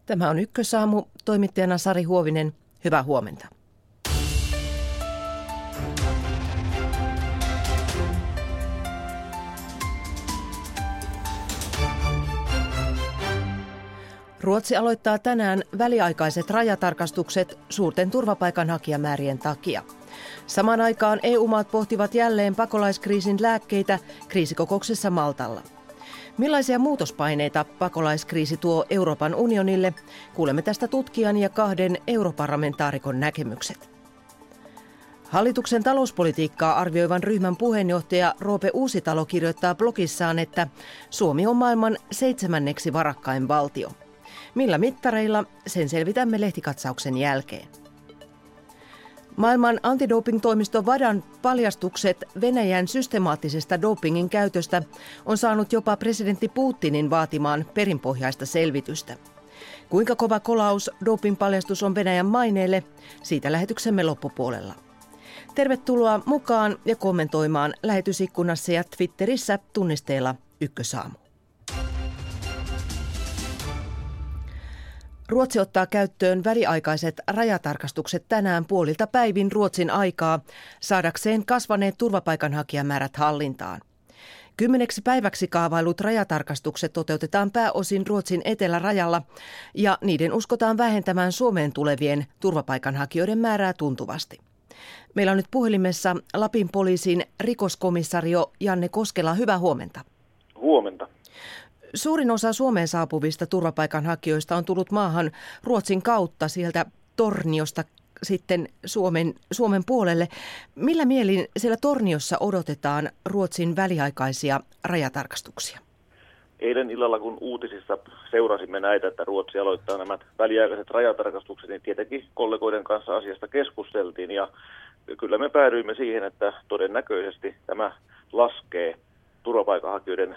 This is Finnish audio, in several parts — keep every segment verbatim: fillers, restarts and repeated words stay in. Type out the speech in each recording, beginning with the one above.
Tämä on Ykkösaamu, toimittajana Sari Huovinen. Hyvää huomenta. Ruotsi aloittaa tänään väliaikaiset rajatarkastukset suurten turvapaikanhakijamäärien takia. Samaan aikaan E U-maat pohtivat jälleen pakolaiskriisin lääkkeitä kriisikokouksessa Maltalla. Millaisia muutospaineita pakolaiskriisi tuo Euroopan unionille? Kuulemme tästä tutkijan ja kahden europarlamentaarikon näkemykset. Hallituksen talouspolitiikkaa arvioivan ryhmän puheenjohtaja Roope Uusitalo kirjoittaa blogissaan, että Suomi on maailman seitsemänneksi varakkain valtio. Millä mittareilla, sen selvitämme lehtikatsauksen jälkeen. Maailman antidoping-toimisto VADAn paljastukset Venäjän systemaattisesta dopingin käytöstä on saanut jopa presidentti Putinin vaatimaan perinpohjaista selvitystä. Kuinka kova kolaus doping-paljastus on Venäjän maineelle? Siitä lähetyksemme loppupuolella. Tervetuloa mukaan ja kommentoimaan lähetysikkunassa ja Twitterissä tunnisteella Ykkösaamu. Ruotsi ottaa käyttöön väliaikaiset rajatarkastukset tänään puolilta päivin Ruotsin aikaa saadakseen kasvaneet turvapaikanhakijamäärät hallintaan. Kymmeneksi päiväksi kaavailut rajatarkastukset toteutetaan pääosin Ruotsin etelärajalla ja niiden uskotaan vähentämään Suomeen tulevien turvapaikanhakijoiden määrää tuntuvasti. Meillä on nyt puhelimessa Lapin poliisin rikoskomissario Janne Koskela. Hyvää huomenta. Huomenta. Suurin osa Suomeen saapuvista turvapaikanhakijoista on tullut maahan Ruotsin kautta sieltä Torniosta sitten Suomen, Suomen puolelle. Millä mielin siellä Torniossa odotetaan Ruotsin väliaikaisia rajatarkastuksia? Eilen illalla, kun uutisissa seurasimme näitä, että Ruotsi aloittaa nämä väliaikaiset rajatarkastukset, niin tietenkin kollegoiden kanssa asiasta keskusteltiin. Ja kyllä me päädyimme siihen, että todennäköisesti tämä laskee turvapaikanhakijoiden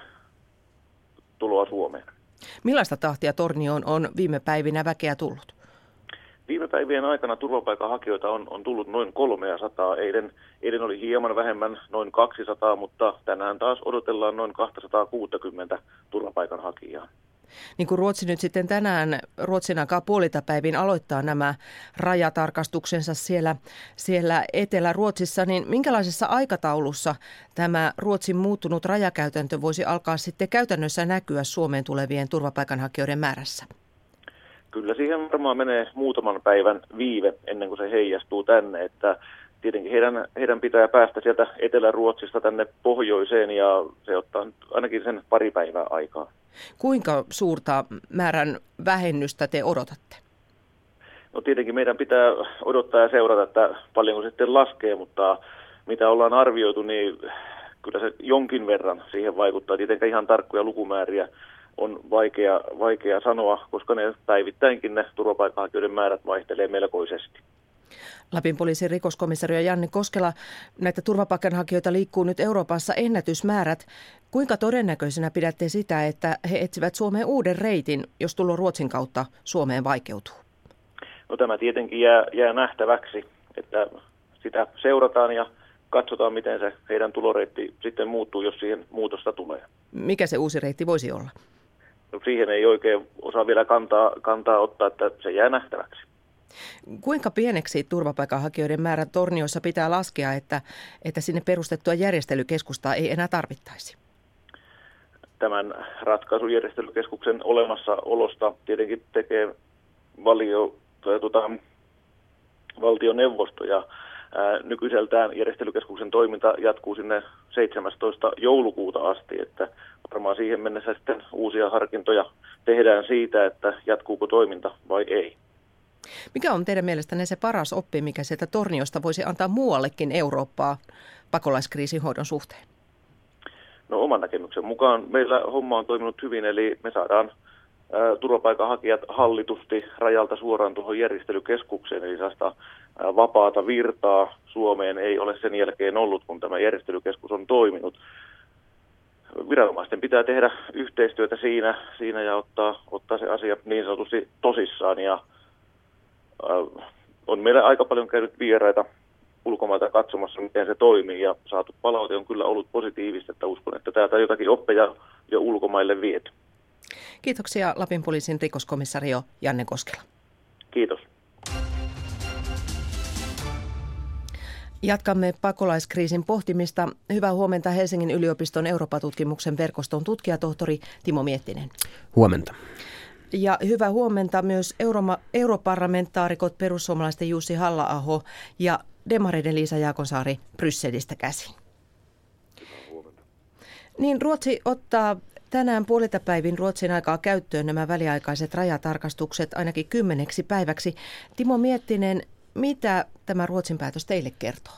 tuloa Suomeen. Millaista tahtia Tornioon on viime päivinä väkeä tullut? Viime päivien aikana turvapaikanhakijoita on, on tullut noin kolmesataa. Eilen, eilen oli hieman vähemmän, noin kaksisataa, mutta tänään taas odotellaan noin kaksisataakuusikymmentä turvapaikanhakijaa. Niin kuin Ruotsi nyt sitten tänään, Ruotsin aikaa puolilta päivin aloittaa nämä rajatarkastuksensa siellä, siellä Etelä-Ruotsissa, niin minkälaisessa aikataulussa tämä Ruotsin muuttunut rajakäytäntö voisi alkaa sitten käytännössä näkyä Suomeen tulevien turvapaikanhakijoiden määrässä? Kyllä siihen varmaan menee muutaman päivän viive ennen kuin se heijastuu tänne, että tietenkin heidän, heidän pitää päästä sieltä Etelä-Ruotsista tänne pohjoiseen ja se ottaa ainakin sen pari päivää aikaa. Kuinka suurta määrän vähennystä te odotatte? No tietenkin meidän pitää odottaa ja seurata, että paljonko se sitten laskee, mutta mitä ollaan arvioitu, niin kyllä se jonkin verran siihen vaikuttaa. Tietenkään ihan tarkkoja lukumääriä on vaikea, vaikea sanoa, koska ne päivittäinkin ne turvapaikanhakijoiden määrät vaihtelee melkoisesti. Lapin poliisin rikoskomissario Janne Koskela, näitä turvapaikanhakijoita liikkuu nyt Euroopassa ennätysmäärät. Kuinka todennäköisenä pidätte sitä, että he etsivät Suomeen uuden reitin, jos tulo Ruotsin kautta Suomeen vaikeutuu? No tämä tietenkin jää, jää nähtäväksi, että sitä seurataan ja katsotaan, miten se heidän tuloreitti sitten muuttuu, jos siihen muutosta tulee. Mikä se uusi reitti voisi olla? No siihen ei oikein osaa vielä kantaa, kantaa ottaa, että se jää nähtäväksi. Kuinka pieneksi turvapaikanhakijoiden määrän Torniossa pitää laskea, että, että sinne perustettua järjestelykeskustaa ei enää tarvittaisi? Tämän ratkaisujärjestelykeskuksen olemassaolosta tietenkin tekee valio, tai, tuota, valtioneuvosto ja ää, nykyiseltään järjestelykeskuksen toiminta jatkuu sinne seitsemästoista joulukuuta asti, että varmaan siihen mennessä sitten uusia harkintoja tehdään siitä, että jatkuuko toiminta vai ei. Mikä on teidän mielestänne se paras oppi, mikä sieltä Torniosta voisi antaa muuallekin Eurooppaa pakolaiskriisin hoidon suhteen? No oman näkemyksen mukaan meillä homma on toiminut hyvin, eli me saadaan ä, turvapaikanhakijat hallitusti rajalta suoraan tuohon järjestelykeskukseen, eli sellaista ä, vapaata virtaa Suomeen ei ole sen jälkeen ollut, kun tämä järjestelykeskus on toiminut. Viranomaisten pitää tehdä yhteistyötä siinä, siinä ja ottaa, ottaa se asia niin sanotusti tosissaan ja on meillä aika paljon käynyt vieraita ulkomailta katsomassa, miten se toimii, ja saatu palaute on kyllä ollut positiivista, että uskon, että täältä jotakin oppeja jo ulkomaille viety. Kiitoksia Lapin poliisin rikoskomissario Janne Koskela. Kiitos. Jatkamme pakolaiskriisin pohtimista. Hyvää huomenta Helsingin yliopiston Eurooppa-tutkimuksen verkoston tutkijatohtori Timo Miettinen. Huomenta. Ja hyvää huomenta myös Euroma- europarlamentaarikot perussuomalaisten Jussi Halla-aho ja demareiden Liisa Jaakonsaari Brysselistä käsin. Hyvää huomenta. Niin, Ruotsi ottaa tänään puolilta päivin Ruotsin aikaa käyttöön nämä väliaikaiset rajatarkastukset ainakin kymmeneksi päiväksi. Timo Miettinen, mitä tämä Ruotsin päätös teille kertoo?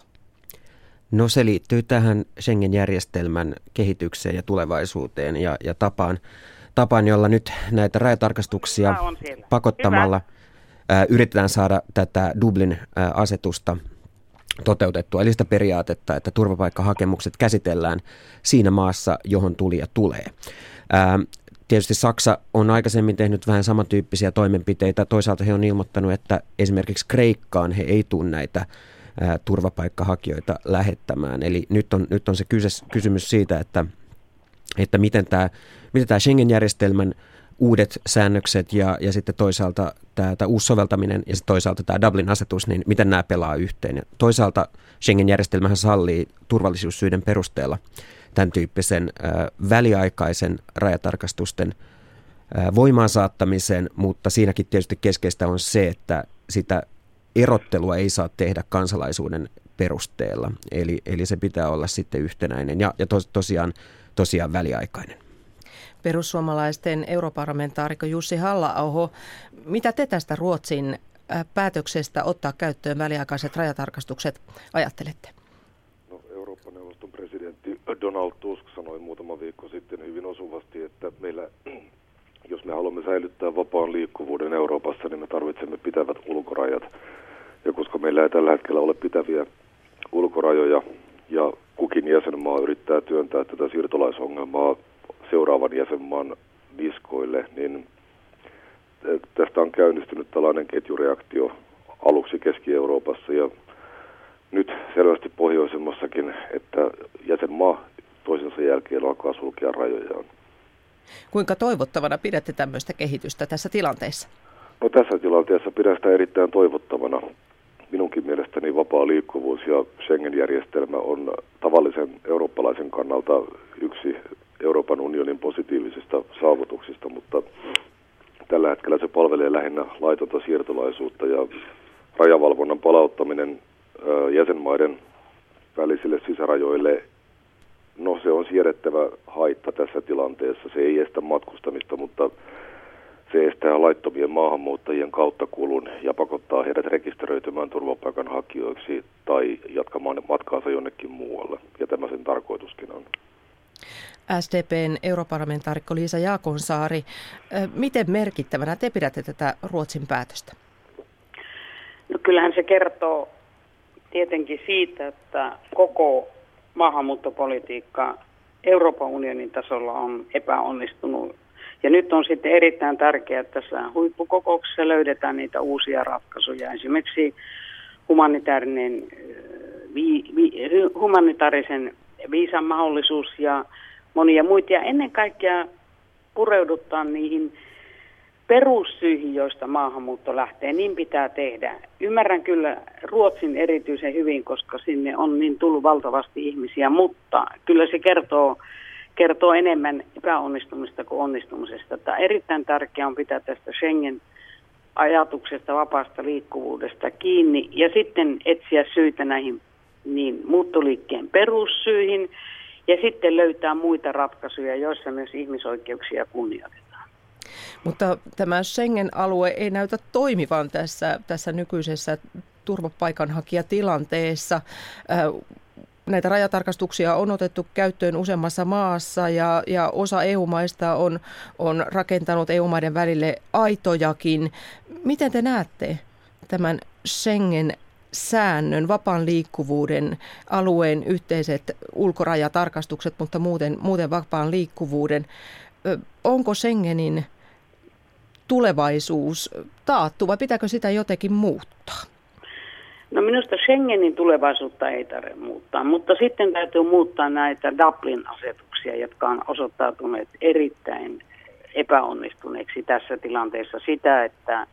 No se liittyy tähän Schengen-järjestelmän kehitykseen ja tulevaisuuteen ja, ja tapaan, tapaan, jolla nyt näitä rajatarkastuksia pakottamalla ää, yritetään saada tätä Dublin-asetusta toteutettua. Eli sitä periaatetta, että turvapaikkahakemukset käsitellään siinä maassa, johon tulija tulee. Ää, Tietysti Saksa on aikaisemmin tehnyt vähän samantyyppisiä toimenpiteitä. Toisaalta he on ilmoittanut, että esimerkiksi Kreikkaan he ei tule näitä ää, turvapaikkahakijoita lähettämään. Eli nyt on, nyt on se kysymys siitä, että, että miten tämä, miten tämä Schengen-järjestelmän uudet säännökset ja, ja sitten toisaalta tämä, tämä uusi soveltaminen ja sitten toisaalta tämä Dublin-asetus, niin miten nämä pelaa yhteen. Ja toisaalta Schengen-järjestelmähän sallii turvallisuussyiden perusteella tämän tyyppisen ä, väliaikaisen rajatarkastusten ä, voimaan saattamisen, mutta siinäkin tietysti keskeistä on se, että sitä erottelua ei saa tehdä kansalaisuuden perusteella. Eli, eli se pitää olla sitten yhtenäinen ja, ja tos, tosiaan, tosiaan väliaikainen. Perussuomalaisten europarlamentaarikko Jussi Halla-aho, mitä te tästä Ruotsin päätöksestä ottaa käyttöön väliaikaiset rajatarkastukset ajattelette? No, Eurooppa-neuvoston presidentti Donald Tusk sanoi muutama viikko sitten hyvin osuvasti, että meillä, jos me haluamme säilyttää vapaan liikkuvuuden Euroopassa, niin me tarvitsemme pitävät ulkorajat. Ja koska meillä ei tällä hetkellä ole pitäviä ulkorajoja ja kukin jäsenmaa yrittää työntää tätä siirtolaisongelmaa seuraavan jäsenmaan niskoille, niin tästä on käynnistynyt tällainen ketjureaktio aluksi Keski-Euroopassa ja nyt selvästi pohjoisemmassakin, että jäsenmaa toisensa jälkeen alkaa sulkea rajojaan. Kuinka toivottavana pidätte tämmöistä kehitystä tässä tilanteessa? No tässä tilanteessa pidän sitä erittäin toivottavana. Minunkin mielestäni vapaa liikkuvuus ja Schengen-järjestelmä on tavallisen eurooppalaisen kannalta yksi Euroopan unionin positiivisista saavutuksista, mutta tällä hetkellä se palvelee lähinnä laitonta siirtolaisuutta ja rajavalvonnan palauttaminen jäsenmaiden välisille sisärajoille, no se on siedettävä haitta tässä tilanteessa. Se ei estä matkustamista, mutta se estää laittomien maahanmuuttajien kauttakulun ja pakottaa heidät rekisteröitymään turvapaikanhakijoiksi tai jatkamaan matkaansa jonnekin muualle. Ja tämä sen tarkoituskin on. S D P:n europarlamentaarikko Liisa Jaakonsaari, miten merkittävänä te pidätte tätä Ruotsin päätöstä? No kyllähän se kertoo tietenkin siitä, että koko maahanmuuttopolitiikka Euroopan unionin tasolla on epäonnistunut. Ja nyt on sitten erittäin tärkeää, että tässä huippukokouksessa löydetään niitä uusia ratkaisuja. Esimerkiksi humanitaarinen, vi, vi, humanitaarisen viisan mahdollisuus ja monia muita. Ja ennen kaikkea pureuduttaa niihin perussyihin, joista maahanmuutto lähtee. Niin pitää tehdä. Ymmärrän kyllä Ruotsin erityisen hyvin, koska sinne on niin tullut valtavasti ihmisiä, mutta kyllä se kertoo, kertoo enemmän epäonnistumista kuin onnistumisesta. Tämä erittäin tärkeää on pitää tästä Schengen-ajatuksesta, vapaasta liikkuvuudesta kiinni ja sitten etsiä syitä näihin niin muuttoliikkeen perussyihin ja sitten löytää muita ratkaisuja, joissa myös ihmisoikeuksia kunnioitetaan. Mutta tämä Schengen-alue ei näytä toimivan tässä, tässä nykyisessä turvapaikanhakijatilanteessa. Näitä rajatarkastuksia on otettu käyttöön useammassa maassa ja, ja osa E U-maista on, on rakentanut E U-maiden välille aitojakin. Miten te näette tämän Schengen-säännön, vapaan liikkuvuuden alueen yhteiset ulkorajatarkastukset, mutta muuten, muuten vapaan liikkuvuuden? Onko Schengenin tulevaisuus taattu vai pitääkö sitä jotenkin muuttaa? No minusta Schengenin tulevaisuutta ei tarvitse muuttaa, mutta sitten täytyy muuttaa näitä Dublin-asetuksia, jotka on osoittautuneet erittäin epäonnistuneeksi tässä tilanteessa sitä, että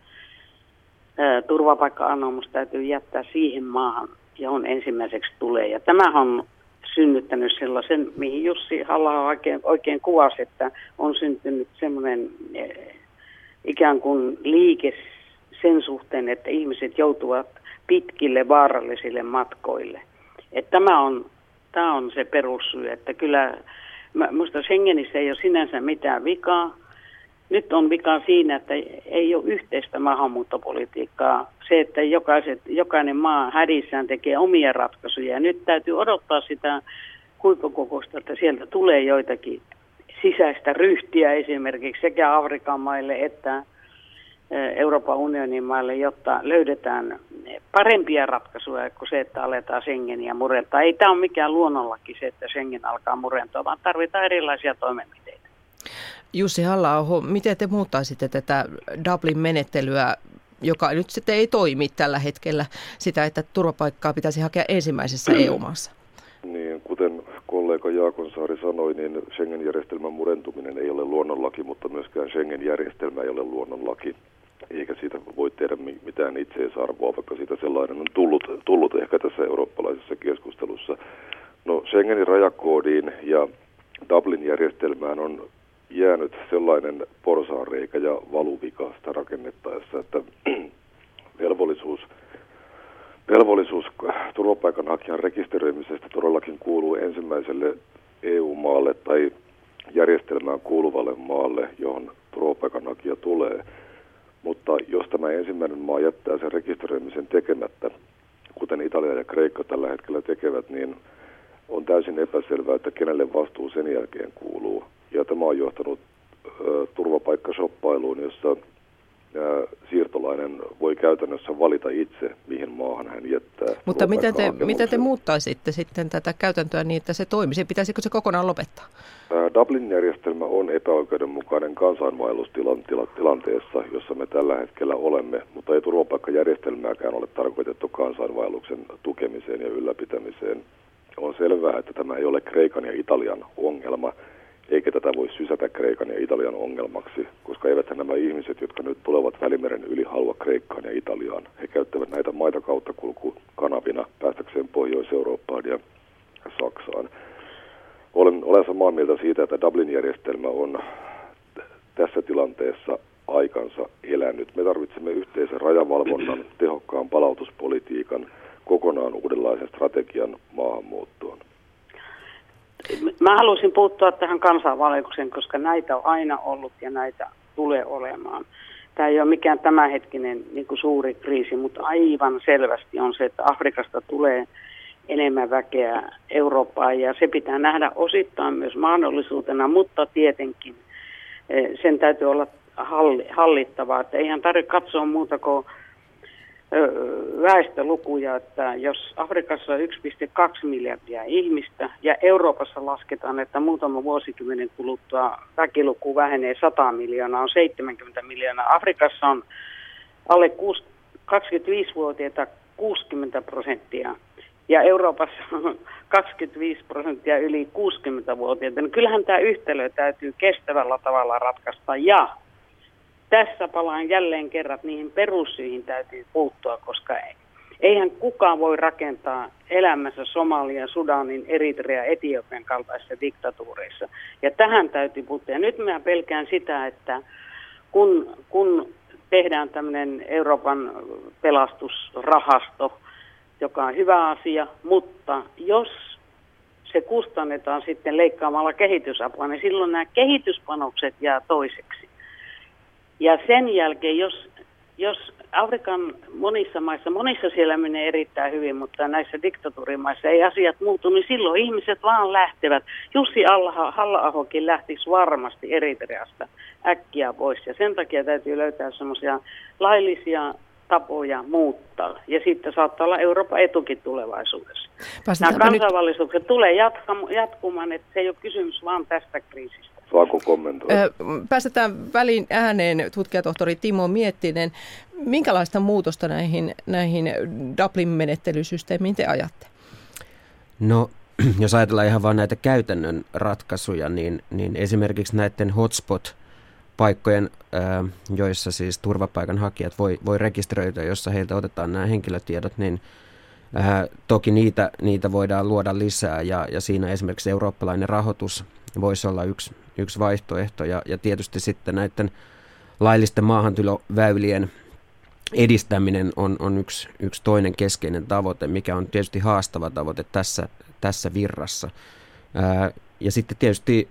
turvapaikka-anomus täytyy jättää siihen maahan, johon ensimmäiseksi tulee. Ja tämähän on synnyttänyt sellaisen, mihin Jussi Halla-aho oikein, oikein kuvasi, että on syntynyt semmoinen ikään kuin liike sen suhteen, että ihmiset joutuvat pitkille vaarallisille matkoille. Että tämä on, tämä on se perussyy, että kyllä minusta Schengenissä ei ole sinänsä mitään vikaa. Nyt on vika siinä, että ei ole yhteistä maahanmuuttopolitiikkaa. Se, että jokaiset, jokainen maa hädissään tekee omia ratkaisuja. Ja nyt täytyy odottaa sitä huippukokousta, että sieltä tulee joitakin sisäistä ryhtiä esimerkiksi sekä Afrikan maille että Euroopan unionin maille, jotta löydetään parempia ratkaisuja kuin se, että aletaan Schengeniä murentaa. Ei tämä ole mikään luonnonlaki se, että Schengen alkaa murentaa, vaan tarvitaan erilaisia toimenpiteitä. Jussi Halla-aho, miten te muuttaisitte tätä Dublin-menettelyä, joka nyt sitten ei toimi tällä hetkellä, sitä, että turvapaikkaa pitäisi hakea ensimmäisessä E U-maassa? Niin, kuten kollega Jaakonsaari sanoi, niin Schengen-järjestelmän murentuminen ei ole luonnonlaki, mutta myöskään Schengen-järjestelmä ei ole luonnonlaki, eikä siitä voi tehdä mitään itseisarvoa, vaikka siitä sellainen on tullut, tullut ehkä tässä eurooppalaisessa keskustelussa. No, Schengenin rajakoodiin ja Dublin-järjestelmään on jäänyt sellainen porsaanreikä ja valuvika sitä rakennettaessa, että velvollisuus, velvollisuus turvapaikanhakijan rekisteröimisestä todellakin kuuluu ensimmäiselle E U-maalle tai järjestelmään kuuluvalle maalle, johon turvapaikanhakija tulee. Mutta jos tämä ensimmäinen maa jättää sen rekisteröimisen tekemättä, kuten Italia ja Kreikka tällä hetkellä tekevät, niin on täysin epäselvää, että kenelle vastuu sen jälkeen kuuluu. Ja tämä on johtanut ö, turvapaikkashoppailuun, jossa ö, siirtolainen voi käytännössä valita itse, mihin maahan hän jättää. Mutta miten te, miten te muuttaisitte sitten tätä käytäntöä niin, että se toimisi? Pitäisikö se kokonaan lopettaa? Dublin-järjestelmä on epäoikeudenmukainen kansainvaellustilanteessa, jossa me tällä hetkellä olemme, mutta ei turvapaikkajärjestelmääkään ole tarkoitettu kansainvaelluksen tukemiseen ja ylläpitämiseen. On selvää, että tämä ei ole Kreikan ja Italian ongelma, eikä tätä voi sysätä Kreikan ja Italian ongelmaksi, koska eiväthän nämä ihmiset, jotka nyt tulevat Välimeren yli, halua Kreikkaan ja Italiaan. He käyttävät näitä maita kautta kulkukanavina päästäkseen Pohjois-Eurooppaan ja Saksaan. Olen, olen samaa mieltä siitä, että Dublin-järjestelmä on tässä tilanteessa aikansa elänyt. Me tarvitsemme yhteisen rajavalvonnan, tehokkaan palautuspolitiikan, kokonaan uudenlaisen strategian maahanmuuttoon. Mä haluaisin puuttua tähän kansainvaellukseen, koska näitä on aina ollut ja näitä tulee olemaan. Tämä ei ole mikään tämänhetkinen niin kuin suuri kriisi, mutta aivan selvästi on se, että Afrikasta tulee enemmän väkeä Eurooppaan ja se pitää nähdä osittain myös mahdollisuutena, mutta tietenkin sen täytyy olla hallittavaa. Että eihän tarvitse katsoa muuta kuin väestölukuja, että jos Afrikassa on yksi pilkku kaksi miljardia ihmistä ja Euroopassa lasketaan, että muutama vuosikymmenen kuluttua väkiluku vähenee sata miljoonaa, on seitsemänkymmentä miljoonaa. Afrikassa on alle kaksikymmentäviisivuotiaita kuusikymmentä prosenttia ja Euroopassa on kaksikymmentäviisi prosenttia yli kuusikymmentävuotiaita. No kyllähän tämä yhtälö täytyy kestävällä tavalla ratkaista ja tässä palaan jälleen kerran, että niihin perussyihin täytyy puuttua, koska eihän kukaan voi rakentaa elämässä Somalian, Sudanin, Eritrea, Etiopian kaltaisissa diktatuureissa. Ja tähän täytyy puuttua. Ja nyt mä pelkään sitä, että kun, kun tehdään tämmöinen Euroopan pelastusrahasto, joka on hyvä asia, mutta jos se kustannetaan sitten leikkaamalla kehitysapua, niin silloin nämä kehityspanokset jää toiseksi. Ja sen jälkeen, jos, jos Afrikan monissa maissa, monissa siellä menee erittäin hyvin, mutta näissä diktatuurimaissa ei asiat muutu, niin silloin ihmiset vaan lähtevät. Jussi Halla-ahokin lähtisi varmasti Eritreasta äkkiä pois. Ja sen takia täytyy löytää semmoisia laillisia tapoja muuttaa. Ja sitten saattaa olla Euroopan etukin tulevaisuudessa. Nämä kansainvälisukset nyt tulee jatkumaan, että se ei ole kysymys vaan tästä kriisistä. Saanko kommentoida? Päästetään väliin ääneen tutkijatohtori Timo Miettinen. Minkälaista muutosta näihin, näihin Dublin-menettelysysteemiin te ajatte? No, jos ajatellaan ihan vain näitä käytännön ratkaisuja, niin, niin esimerkiksi näiden hotspot paikkojen, joissa siis turvapaikanhakijat voi, voi rekisteröityä, jossa heiltä otetaan nämä henkilötiedot, niin ää, toki niitä, niitä voidaan luoda lisää ja, ja siinä esimerkiksi eurooppalainen rahoitus voisi olla yksi, yksi vaihtoehto ja, ja tietysti sitten näiden laillisten maahantuloväylien edistäminen on, on yksi, yksi toinen keskeinen tavoite, mikä on tietysti haastava tavoite tässä, tässä virrassa. Ää, ja sitten tietysti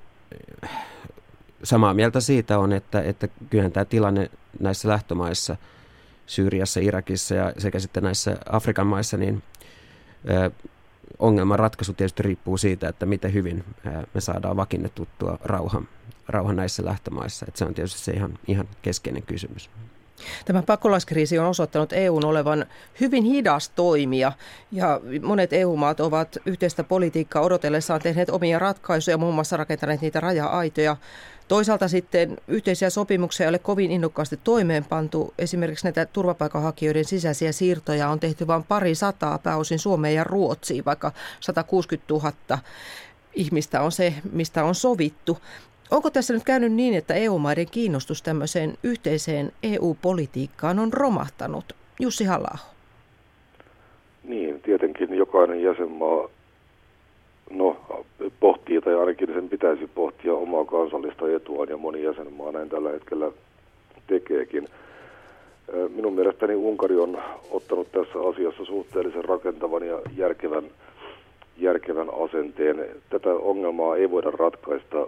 samaa mieltä siitä on, että, että kyllähän tämä tilanne näissä lähtömaissa, Syyriassa, Irakissa ja sekä sitten näissä Afrikan maissa, niin ää, ongelman ratkaisu tietysti riippuu siitä, että miten hyvin ää, me saadaan vakiinnetuttua rauha, rauha näissä lähtömaissa. Että se on tietysti se ihan, ihan keskeinen kysymys. Tämä pakolaiskriisi on osoittanut E U:n olevan hyvin hidas toimija ja monet E U-maat ovat yhteistä politiikkaa odotellessaan tehneet omia ratkaisuja, muun muassa rakentaneet niitä raja-aitoja. Toisaalta sitten yhteisiä sopimuksia ei ole kovin innokkaasti toimeenpantu. Esimerkiksi näitä turvapaikanhakijoiden sisäisiä siirtoja on tehty vain pari sataa pääosin Suomeen ja Ruotsiin, vaikka sata kuusikymmentätuhatta ihmistä on se, mistä on sovittu. Onko tässä nyt käynyt niin, että E U-maiden kiinnostus tämmöiseen yhteiseen E U-politiikkaan on romahtanut? Jussi Halla-aho. Niin, tietenkin jokainen jäsenmaa no, pohtii, tai ainakin sen pitäisi pohtia omaa kansallista etuaan, ja moni jäsenmaa näin tällä hetkellä tekeekin. Minun mielestäni Unkari on ottanut tässä asiassa suhteellisen rakentavan ja järkevän, järkevän asenteen. Tätä ongelmaa ei voida ratkaista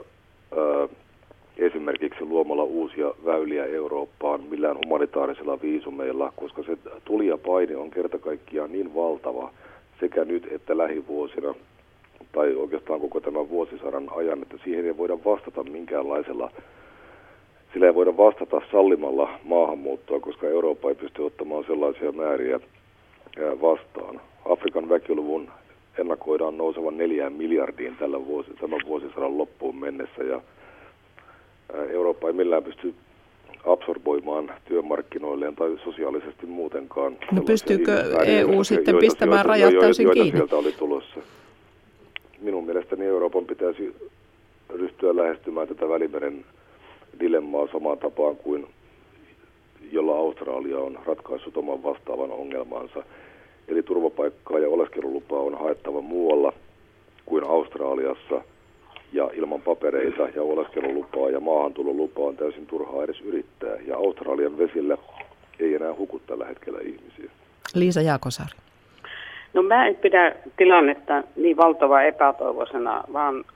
esimerkiksi luomalla uusia väyliä Eurooppaan millään humanitaarisilla viisumeilla, koska se tuli ja paine on kerta kaikkiaan niin valtava sekä nyt että lähivuosina, tai oikeastaan koko tämän vuosisadan ajan, että siihen ei voida vastata minkäänlaisella, sillä ei voida vastata sallimalla maahanmuuttoa, koska Eurooppa ei pysty ottamaan sellaisia määriä vastaan. Afrikan väkiluvun ennakoidaan nousevan neljään miljardiin tällä vuosi, tämän vuosisadan loppuun mennessä, ja Eurooppa ei millään pysty absorboimaan työmarkkinoilleen tai sosiaalisesti muutenkaan. No pystyykö E U sitten pistämään rajat täysin kiinni? Sieltä oli tulossa. Minun mielestäni Euroopan pitäisi ryhtyä lähestymään tätä Välimeren dilemmaa samaan tapaan kuin jolla Australia on ratkaissut oman vastaavan ongelmansa. Eli turvapaikkaa ja oleskelulupaa on haettava muualla kuin Australiassa, ja ilman papereita ja oleskelulupaa ja maahantulolupaa on täysin turhaa edes yrittää. Ja Australian vesillä ei enää huku tällä hetkellä ihmisiä. Liisa Jaakonsaari. No mä en pidä tilannetta niin valtavan epätoivoisena, vaan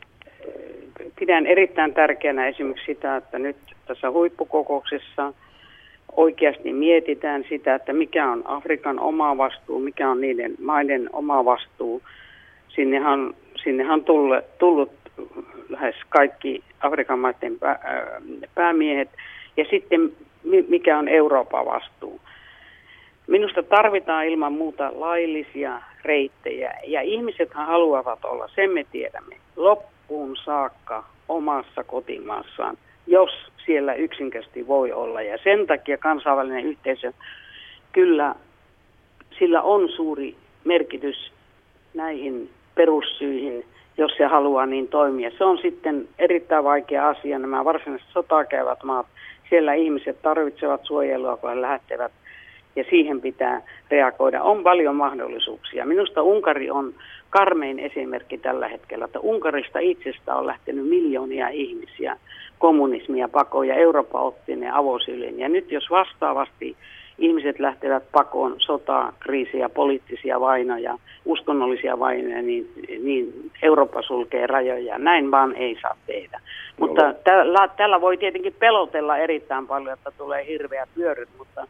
pidän erittäin tärkeänä esimerkiksi sitä, että nyt tässä huippukokouksessa oikeasti mietitään sitä, että mikä on Afrikan oma vastuu, mikä on niiden maiden oma vastuu. Sinnehän, sinnehän on tullut, tullut lähes kaikki Afrikan maiden pää, päämiehet, ja sitten mikä on Euroopan vastuu. Minusta tarvitaan ilman muuta laillisia reittejä, ja ihmisethän haluavat olla, sen me tiedämme, loppuun saakka omassa kotimaassaan, jos siellä yksinkertaisesti voi olla. Ja sen takia kansainvälinen yhteisö, kyllä sillä on suuri merkitys näihin perussyihin, jos se haluaa niin toimia. Se on sitten erittäin vaikea asia. Nämä varsinaisesti sotaa käyvät maat, siellä ihmiset tarvitsevat suojelua, kun he lähtevät, ja siihen pitää reagoida. On paljon mahdollisuuksia. Minusta Unkari on karmein esimerkki tällä hetkellä, että Unkarista itsestä on lähtenyt miljoonia ihmisiä kommunismia pakoon, ja Eurooppa otti ne avosylin. Ja nyt jos vastaavasti ihmiset lähtevät pakoon sotaa, kriisiä, poliittisia vainoja, uskonnollisia vainoja, niin, niin Eurooppa sulkee rajoja. Näin vaan ei saa tehdä. Mutta tällä, tällä voi tietenkin pelotella erittäin paljon, että tulee hirveät vyöryt, mutta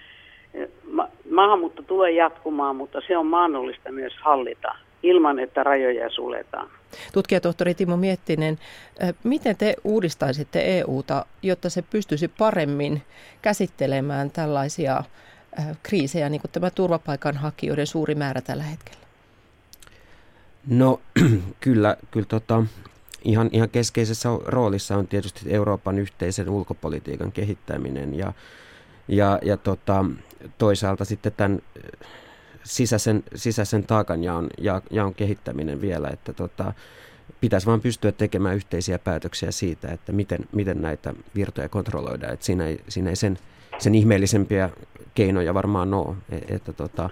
ma- maahanmuutto tulee jatkumaan, mutta se on mahdollista myös hallita ilman, että rajoja suljetaan. Tutkijatohtori Timo Miettinen, miten te uudistaisitte E U:ta, jotta se pystyisi paremmin käsittelemään tällaisia kriisejä, niin kuin tämä turvapaikanhakijoiden suuri määrä tällä hetkellä? No kyllä, kyllä tota, ihan, ihan keskeisessä roolissa on tietysti Euroopan yhteisen ulkopolitiikan kehittäminen ja, ja, ja tota, toisaalta sitten tämän sisäisen, sisäisen taakanjaon ja, jaon kehittäminen vielä, että tota, pitäisi vaan pystyä tekemään yhteisiä päätöksiä siitä, että miten, miten näitä virtoja kontrolloidaan. Että siinä ei, siinä ei sen, sen ihmeellisempiä keinoja varmaan ole, että tota,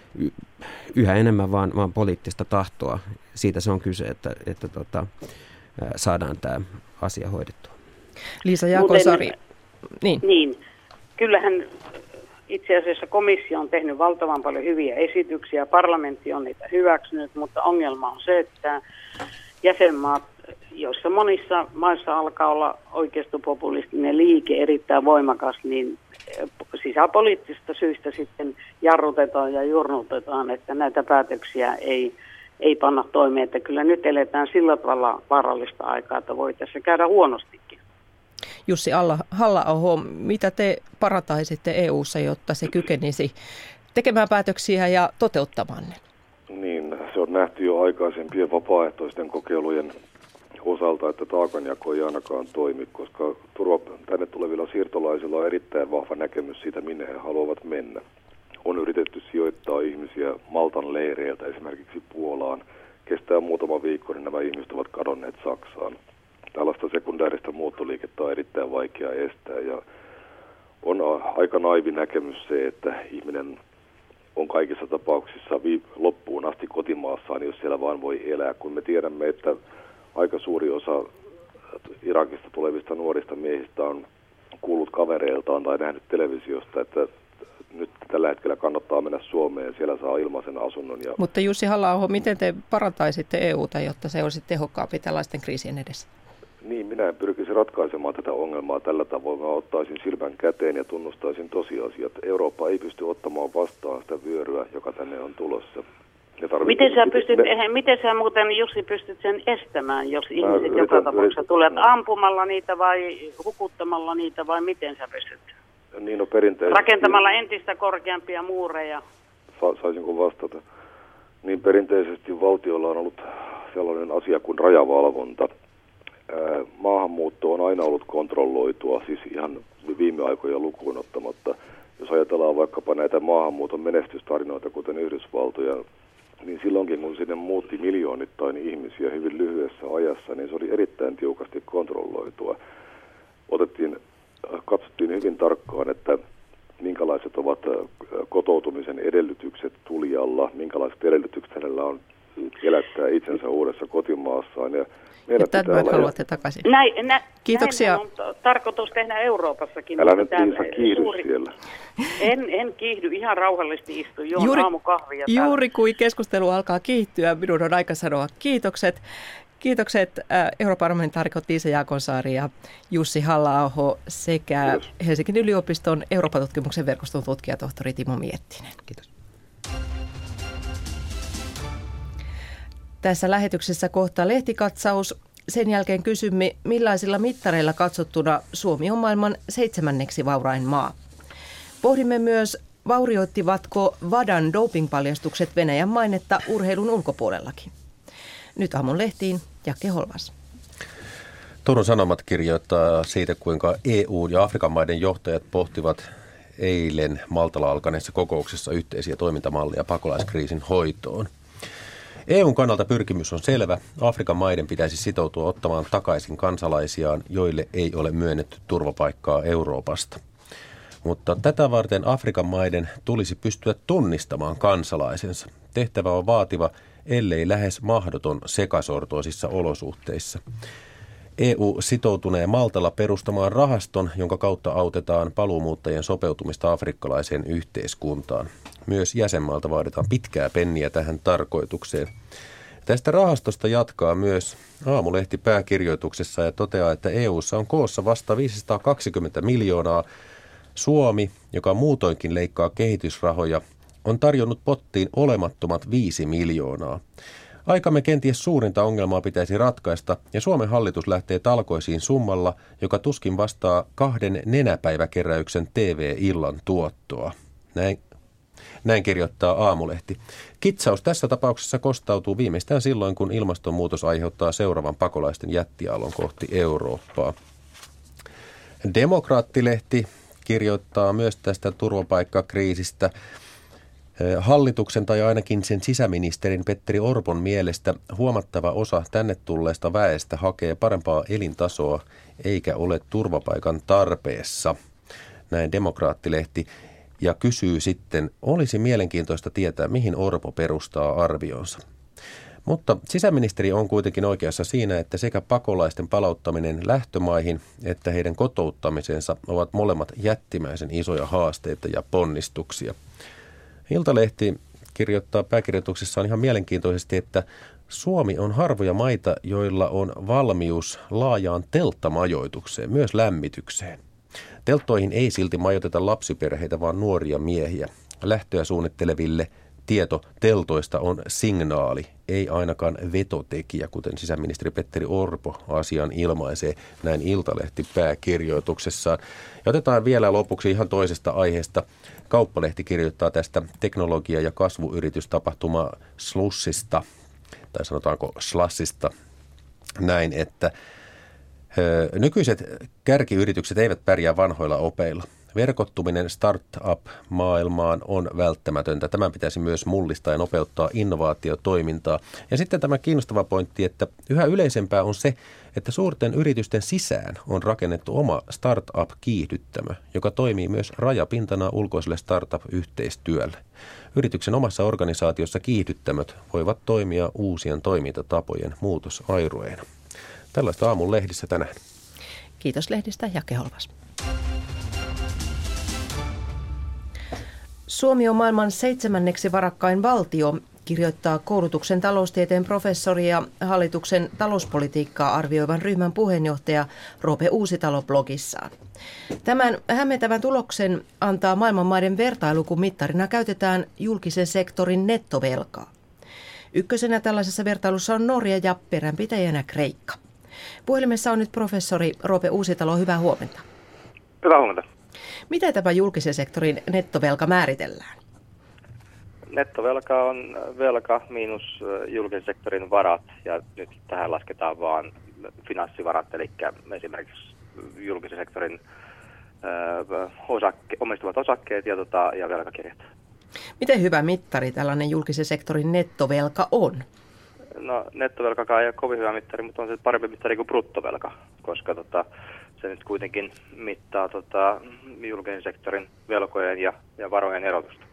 yhä enemmän vaan, vaan poliittista tahtoa. Siitä se on kyse, että, että tota, saadaan tämä asia hoidettua. Liisa Jaakonsaari. Niin. niin. Kyllähän itse asiassa komissio on tehnyt valtavan paljon hyviä esityksiä, parlamentti on niitä hyväksynyt, mutta ongelma on se, että jäsenmaat, joissa monissa maissa alkaa olla oikeistopopulistinen liike erittäin voimakas, niin sisäpoliittisista syistä sitten jarrutetaan ja jurnutetaan, että näitä päätöksiä ei, ei panna toimeen. Että kyllä nyt eletään sillä tavalla vaarallista aikaa, että voi tässä käydä huonostikin. Jussi Halla-aho, mitä te parantaisitte E U:ssa, jotta se kykenisi tekemään päätöksiä ja toteuttamaan ne? Niin, se on nähty jo aikaisempien vapaaehtoisten kokeilujen osalta, että taakanjako ei ainakaan toimi, koska turva, tänne tulevilla siirtolaisilla on erittäin vahva näkemys siitä, minne he haluavat mennä. On yritetty sijoittaa ihmisiä Maltan leireiltä esimerkiksi Puolaan. Kestää muutama viikko, niin nämä ihmiset ovat kadonneet Saksaan. Tällaista sekundääristä muuttoliikettä on erittäin vaikea estää ja on aika naivi näkemys se, että ihminen on kaikissa tapauksissa loppuun asti kotimaassaan, jos siellä vaan voi elää, kun me tiedämme, että aika suuri osa Irakista tulevista nuorista miehistä on kuullut kavereiltaan tai nähnyt televisiosta, että nyt tällä hetkellä kannattaa mennä Suomeen, siellä saa ilmaisen asunnon. Ja mutta Jussi Halla-aho, miten te parantaisitte E U:ta, jotta se olisi tehokkaampi tällaisten kriisien edessä? Niin, minä en pyrkisi ratkaisemaan tätä ongelmaa tällä tavoin. Mä ottaisin silmän käteen ja tunnustaisin tosiasiat. Eurooppa ei pysty ottamaan vastaan sitä vyöryä, joka tänne on tulossa. Miten sä, pystyt, me... miten sä muuten, Jussi, pystyt sen estämään, jos mä ihmiset yritän, joka tapauksessa tulevat ampumalla niitä vai hukuttamalla niitä vai miten sä pystyt? Niin, no perinteisesti... Rakentamalla entistä korkeampia muureja. Sa- saisinko vastata? Niin perinteisesti valtiolla on ollut sellainen asia kuin rajavalvonta. Ää, maahanmuutto on aina ollut kontrolloitua, siis ihan viime aikoja lukuun ottamatta. Jos ajatellaan vaikkapa näitä maahanmuuton menestystarinoita, kuten Yhdysvaltoja, niin silloinkin kun sinne muutti miljoonittain ihmisiä hyvin lyhyessä ajassa, niin se oli erittäin tiukasti kontrolloitua. Otettiin, katsottiin hyvin tarkkaan, että minkälaiset ovat kotoutumisen edellytykset tulijalla, minkälaiset edellytykset hänellä on elättää itsensä uudessa kotimaassaan. Ja ja tämän haluatte takaisin. Näin, nä, Kiitoksia. Näin on tarkoitus tehdä Euroopassakin. Älä nyt Liisa kiihdy suuri... siellä. En, en kiihdy, ihan rauhallisesti istu, juon juuri, aamukahvia. Juuri kun keskustelu alkaa kiihtyä, minun on aika sanoa kiitokset. Kiitokset äh, europarlamentaarikot Liisa Jaakonsaari ja Jussi Halla-aho sekä Kiitos. Helsingin yliopiston Euroopan tutkimuksen verkoston tutkijatohtori Timo Miettinen. Kiitos. Tässä lähetyksessä kohta lehtikatsaus. Sen jälkeen kysymme, millaisilla mittareilla katsottuna Suomi on maailman seitsemänneksi vaurain maa. Pohdimme myös, vaurioittivatko Vadan dopingpaljastukset Venäjän mainetta urheilun ulkopuolellakin. Nyt aamun lehtiin Jakke Holvas. Turun Sanomat kirjoittaa siitä, kuinka E U- ja Afrikan maiden johtajat pohtivat eilen Maltalla alkaneessa kokouksessa yhteisiä toimintamallia pakolaiskriisin hoitoon. E U:n kannalta pyrkimys on selvä. Afrikan maiden pitäisi sitoutua ottamaan takaisin kansalaisiaan, joille ei ole myönnetty turvapaikkaa Euroopasta. Mutta tätä varten Afrikan maiden tulisi pystyä tunnistamaan kansalaisensa. Tehtävä on vaativa, ellei lähes mahdoton sekasortoisissa olosuhteissa. E U sitoutunee Maltalla perustamaan rahaston, jonka kautta autetaan paluumuuttajien sopeutumista afrikkalaiseen yhteiskuntaan. Myös jäsenmaalta vaaditaan pitkää penniä tähän tarkoitukseen. Tästä rahastosta jatkaa myös Aamulehti pääkirjoituksessa ja toteaa, että E U:ssa on koossa vasta viisisataakaksikymmentä miljoonaa. Suomi, joka muutoinkin leikkaa kehitysrahoja, on tarjonnut pottiin olemattomat viisi miljoonaa. Aikamme kenties suurinta ongelmaa pitäisi ratkaista ja Suomen hallitus lähtee talkoisiin summalla, joka tuskin vastaa kahden nenäpäiväkeräyksen T V-illan tuottoa. Näin, näin kirjoittaa Aamulehti. Kitsaus tässä tapauksessa kostautuu viimeistään silloin, kun ilmastonmuutos aiheuttaa seuraavan pakolaisten jättiaallon kohti Eurooppaa. Demokraattilehti kirjoittaa myös tästä turvapaikkakriisistä. Hallituksen tai ainakin sen sisäministerin Petteri Orpon mielestä huomattava osa tänne tulleesta väestä hakee parempaa elintasoa eikä ole turvapaikan tarpeessa. Näin Demokraattilehti. Ja kysyy sitten, olisi mielenkiintoista tietää, mihin Orpo perustaa arvionsa. Mutta sisäministeri on kuitenkin oikeassa siinä, että sekä pakolaisten palauttaminen lähtömaihin että heidän kotouttamisensa ovat molemmat jättimäisen isoja haasteita ja ponnistuksia. Iltalehti kirjoittaa pääkirjoituksessaan ihan mielenkiintoisesti, että Suomi on harvoja maita, joilla on valmius laajaan telttamajoitukseen, myös lämmitykseen. Telttoihin ei silti majoiteta lapsiperheitä, vaan nuoria miehiä. Lähtöä suunnitteleville tieto teltoista on signaali, ei ainakaan vetotekijä, kuten sisäministeri Petteri Orpo asian ilmaisee näin Iltalehti pääkirjoituksessaan. Ja otetaan vielä lopuksi ihan toisesta aiheesta. Kauppalehti kirjoittaa tästä teknologia- ja kasvuyritystapahtuma Slussista, tai sanotaanko Slassista, näin, että ö, nykyiset kärkiyritykset eivät pärjää vanhoilla opeilla. Verkottuminen startup-maailmaan on välttämätöntä. Tämän pitäisi myös mullistaa ja nopeuttaa innovaatiotoimintaa. Ja sitten tämä kiinnostava pointti, että yhä yleisempää on se, että suurten yritysten sisään on rakennettu oma startup-kiihdyttämö, joka toimii myös rajapintana ulkoiselle startup-yhteistyölle. Yrityksen omassa organisaatiossa kiihdyttämöt voivat toimia uusien toimintatapojen muutosairueina. Tällaista aamun lehdissä tänään. Kiitos lehdistä, Jake Holvas. Suomi on maailman seitsemänneksi varakkain valtio, kirjoittaa koulutuksen taloustieteen professori ja hallituksen talouspolitiikkaa arvioivan ryhmän puheenjohtaja Roope Uusitalo blogissaan. Tämän hämmentävän tuloksen antaa maailman maiden vertailu, kun mittarina käytetään julkisen sektorin nettovelkaa. Ykkösenä tällaisessa vertailussa on Norja ja peränpitäjänä Kreikka. Puhelimessa on nyt professori Roope Uusitalo, hyvää huomenta. Hyvää huomenta. Miten tämä julkisen sektorin nettovelka määritellään? Nettovelka on velka miinus julkisen sektorin varat, ja nyt tähän lasketaan vain finanssivarat, eli esimerkiksi julkisen sektorin ö, osakke, omistuvat osakkeet ja, tota, ja velkakirjat. Miten hyvä mittari tällainen julkisen sektorin nettovelka on? No, nettovelkakaan ei ole kovin hyvä mittari, mutta on se parempi mittari kuin bruttovelka, koska tota, se nyt kuitenkin mittaa tota, julkisen sektorin velkojen ja, ja varojen erotusta.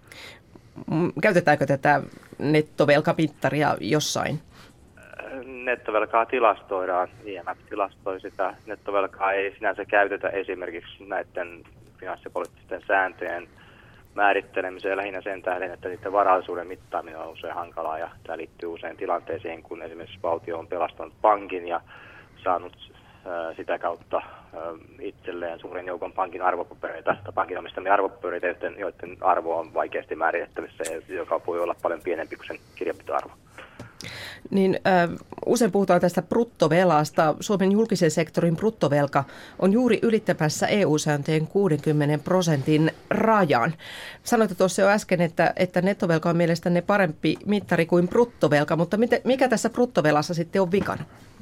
Käytetäänkö tätä nettovelkamittaria jossain? Nettovelkaa tilastoidaan. I M F tilastoi sitä. Nettovelkaa ei sinänsä käytetä esimerkiksi näiden finanssipoliittisten sääntöjen määrittelemiseen lähinnä sen tähden, että niiden varallisuuden mittaaminen on usein hankalaa, ja tämä liittyy usein tilanteeseen, kun esimerkiksi valtio on pelastanut pankin ja saanut ää, sitä kautta ää, itselleen suuren joukon pankin arvopapereita tai pankin omistamia arvopapereita, joiden, joiden arvo on vaikeasti määritettävissä ja joka voi olla paljon pienempi kuin sen kirjanpitoarvo. Niin, äh, usein puhutaan tästä bruttovelasta. Suomen julkisen sektorin bruttovelka on juuri ylittämässä E U-sääntöjen kuudenkymmenen prosentin rajan. Sanoitte tuossa jo äsken, että, että nettovelka on mielestäni parempi mittari kuin bruttovelka, mutta miten, mikä tässä bruttovelassa sitten on vikana?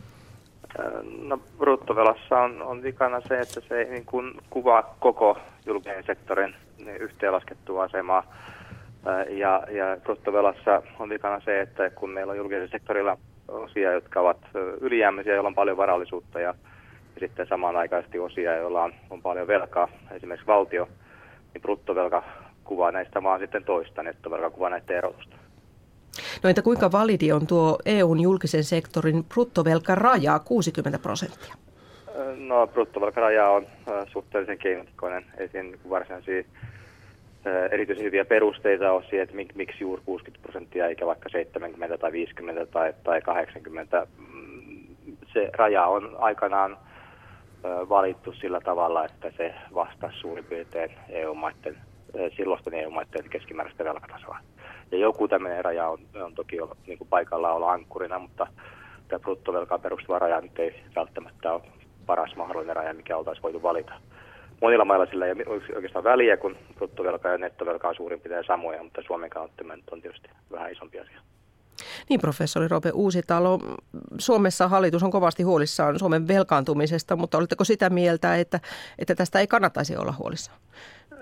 No, bruttovelassa on, on vikana se, että se ei niin kuin kuvaa koko julkisen sektorin yhteenlaskettua asemaa. Ja, ja bruttovelassa on vikana se, että kun meillä on julkisella sektorilla osia, jotka ovat ylijäämäisiä, joilla on paljon varallisuutta, ja, ja sitten samanaikaisesti osia, joilla on, on paljon velkaa, esimerkiksi valtio, niin bruttovelka kuvaa näistä vaan sitten toista, nettovelka kuvaa näitä erotusta. No entä kuinka validi on tuo E U:n julkisen sektorin bruttovelkaraja kuusikymmentä prosenttia? No, bruttovelkaraja on suhteellisen keinotekoinen, ei siinä varsinaisia erityisen hyviä perusteita on siihen, että mik, miksi juuri kuusikymmentä prosenttia eikä vaikka seitsemänkymmentä tai viisikymmentä tai, tai kahdeksankymmentä. Se raja on aikanaan valittu sillä tavalla, että se vastasi suurin piirtein E U-maiden, silloisten E U-maiden keskimääräistä velkatasoa. Ja joku tämmöinen raja on, on toki ollut niin kuin paikallaan olla ankkurina, mutta tämä bruttovelkaan perustuva raja nyt ei välttämättä ole paras mahdollinen raja, mikä oltaisiin voitu valita. Monilla mailla sillä ei ole oikeastaan väliä, kun bruttovelka ja nettovelka on suurin piirtein samoja, mutta Suomen kautta on tietysti vähän isompi asia. Niin, professori Roope Uusitalo, Suomessa hallitus on kovasti huolissaan Suomen velkaantumisesta, mutta oletteko sitä mieltä, että, että tästä ei kannattaisi olla huolissaan?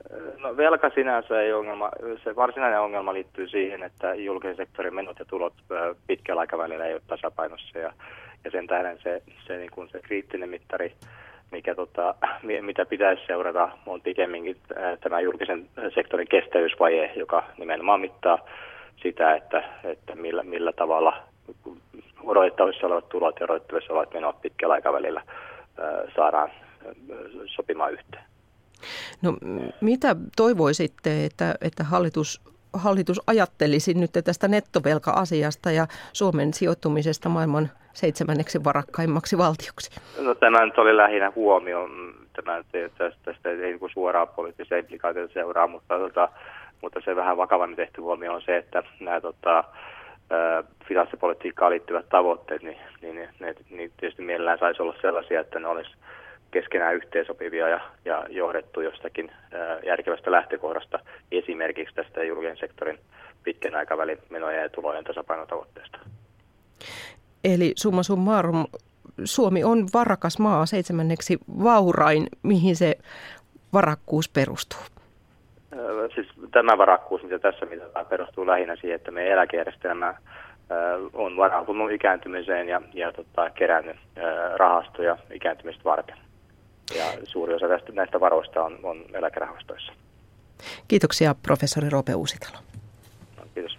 No velka sinänsä ei ongelma. Se varsinainen ongelma liittyy siihen, että julkisen sektorin menot ja tulot pitkällä aikavälillä ei ole tasapainossa ja, ja sen tähden se, se, niin kuin se kriittinen mittari, mikä, tota, mitä pitäisi seurata, on pikemminkin tämä julkisen sektorin kestävyysvaje, joka nimenomaan mittaa sitä, että, että millä, millä tavalla odotettavissa olevat tulot ja odotettavissa olevat menot pitkällä aikavälillä saadaan sopimaan yhteen. No mitä toivoisitte, että, että hallitus, hallitus ajattelisi nyt tästä nettovelka-asiasta ja Suomen sijoittumisesta maailman seitsemänneksi varakkaimmaksi valtioksi? No tämä nyt oli lähinnä huomio. Tämä, tästä, tästä ei niin kuin suoraan poliittisia implikaatioita seuraa, mutta, tota, mutta se vähän vakavammin tehty huomio on se, että nämä tota, finanssipolitiikkaan liittyvät tavoitteet, niin, niin, ne, niin tietysti mielellään saisi olla sellaisia, että ne olisi keskenään yhteensopivia ja, ja johdettu jostakin ää, järkevästä lähtökohdasta, esimerkiksi tästä julkisen sektorin pitkän aikavälin menojen ja tulojen tasapainotavoitteesta. Eli summa summarum, Suomi on varakas maa, seitsemänneksi vaurain. Mihin se varakkuus perustuu? Ää, siis tämä varakkuus, mitä tässä mitataan, perustuu lähinnä siihen, että meidän eläkejärjestelmä ää, on varautunut ikääntymiseen ja, ja tota, kerännyt ää, rahastoja ikääntymistä varten. Ja suuri osa tästä, näistä varoista on, on eläkerahastoissa. Kiitoksia, professori Roope Uusitalo. No, kiitos.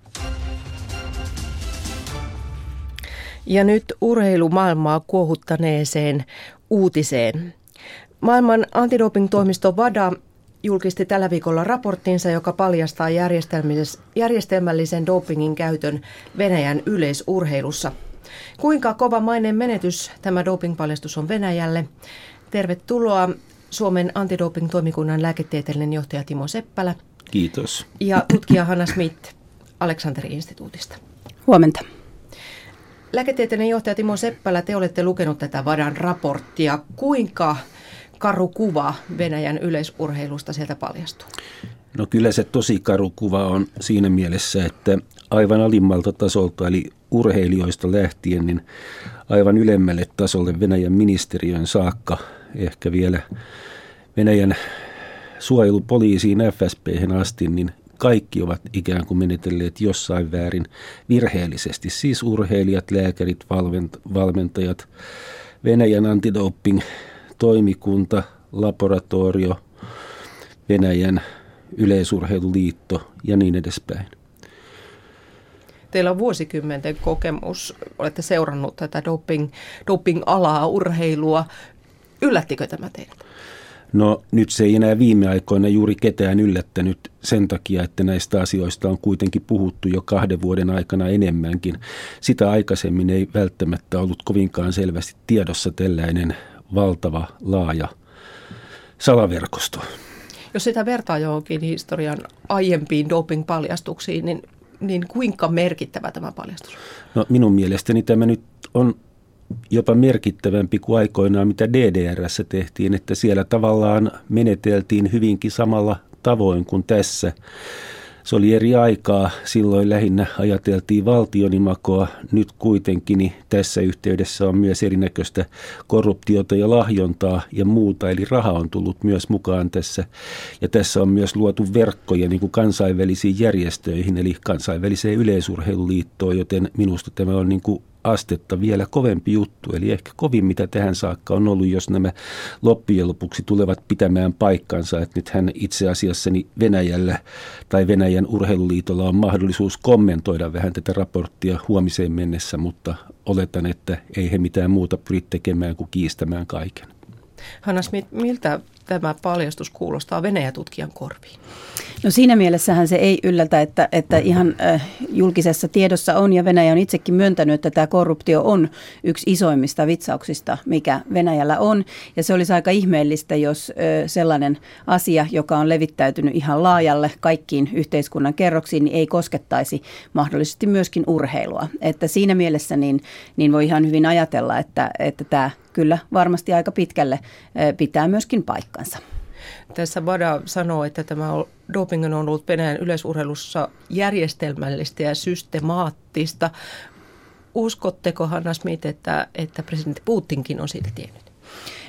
Ja nyt urheilumaailmaa kuohuttaneeseen uutiseen. Maailman antidoping-toimisto WADA julkisti tällä viikolla raporttinsa, joka paljastaa järjestelmällisen dopingin käytön Venäjän yleisurheilussa. Kuinka kovamainen menetys tämä dopingpaljastus on Venäjälle? Tervetuloa Suomen antidoping-toimikunnan lääketieteellinen johtaja Timo Seppälä. Kiitos. Ja tutkija Hanna Smith Aleksanteri-instituutista. Huomenta. Lääketieteellinen johtaja Timo Seppälä, te olette lukenut tätä WADAn raporttia. Kuinka karu kuva Venäjän yleisurheilusta sieltä paljastuu? No kyllä se tosi karu kuva on siinä mielessä, että aivan alimmalta tasolta eli urheilijoista lähtien niin aivan ylemmälle tasolle Venäjän ministeriön saakka, ehkä vielä Venäjän suojelupoliisiin F S B:hen asti, niin kaikki ovat ikään kuin menetelleet jossain väärin virheellisesti. Siis urheilijat, lääkärit, valmentajat, Venäjän antidoping-toimikunta, laboratorio, Venäjän yleisurheiluliitto ja niin edespäin. Teillä on vuosikymmenten kokemus, olette seurannut tätä doping, doping-alaa, urheilua. Yllättikö tämä teidät? No nyt se ei enää viime aikoina juuri ketään yllättänyt sen takia, että näistä asioista on kuitenkin puhuttu jo kahden vuoden aikana enemmänkin. Sitä aikaisemmin ei välttämättä ollut kovinkaan selvästi tiedossa tällainen valtava, laaja salaverkosto. Jos sitä vertaa johonkin historian aiempiin doping-paljastuksiin, niin, niin kuinka merkittävä tämä paljastus? No minun mielestäni tämä nyt on jopa merkittävämpi kuin aikoinaan, mitä D D R:ssä tehtiin, että siellä tavallaan meneteltiin hyvinkin samalla tavoin kuin tässä. Se oli eri aikaa, silloin lähinnä ajateltiin valtionimakoa, nyt kuitenkin niin tässä yhteydessä on myös erinäköistä korruptiota ja lahjontaa ja muuta, eli raha on tullut myös mukaan tässä. Ja tässä on myös luotu verkkoja niin kuin kansainvälisiin järjestöihin, eli kansainväliseen yleisurheiluliittoon, joten minusta tämä on niin kuin astetta vielä kovempi juttu, eli ehkä kovin mitä tähän saakka on ollut, jos nämä loppujen lopuksi tulevat pitämään paikkansa, että nythän itse asiassa niin Venäjällä tai Venäjän urheiluliitolla on mahdollisuus kommentoida vähän tätä raporttia huomiseen mennessä, mutta oletan, että ei he mitään muuta pyri tekemään kuin kiistämään kaiken. Hanna Smith, miltä tämä paljastus kuulostaa Venäjä-tutkijan korviin? No siinä mielessähän se ei yllätä, että, että ihan äh, julkisessa tiedossa on ja Venäjä on itsekin myöntänyt, että tämä korruptio on yksi isoimmista vitsauksista, mikä Venäjällä on. Ja se olisi aika ihmeellistä, jos äh, sellainen asia, joka on levittäytynyt ihan laajalle kaikkiin yhteiskunnan kerroksiin, niin ei koskettaisi mahdollisesti myöskin urheilua. Että siinä mielessä niin, niin voi ihan hyvin ajatella, että, että tämä kyllä varmasti aika pitkälle äh, pitää myöskin paikkansa. Tässä WADA sanoo, että tämä doping on ollut Venäjän yleisurheilussa järjestelmällistä ja systemaattista. Uskotteko, Hanna Smith, että, että presidentti Putinkin on siitä tiennyt?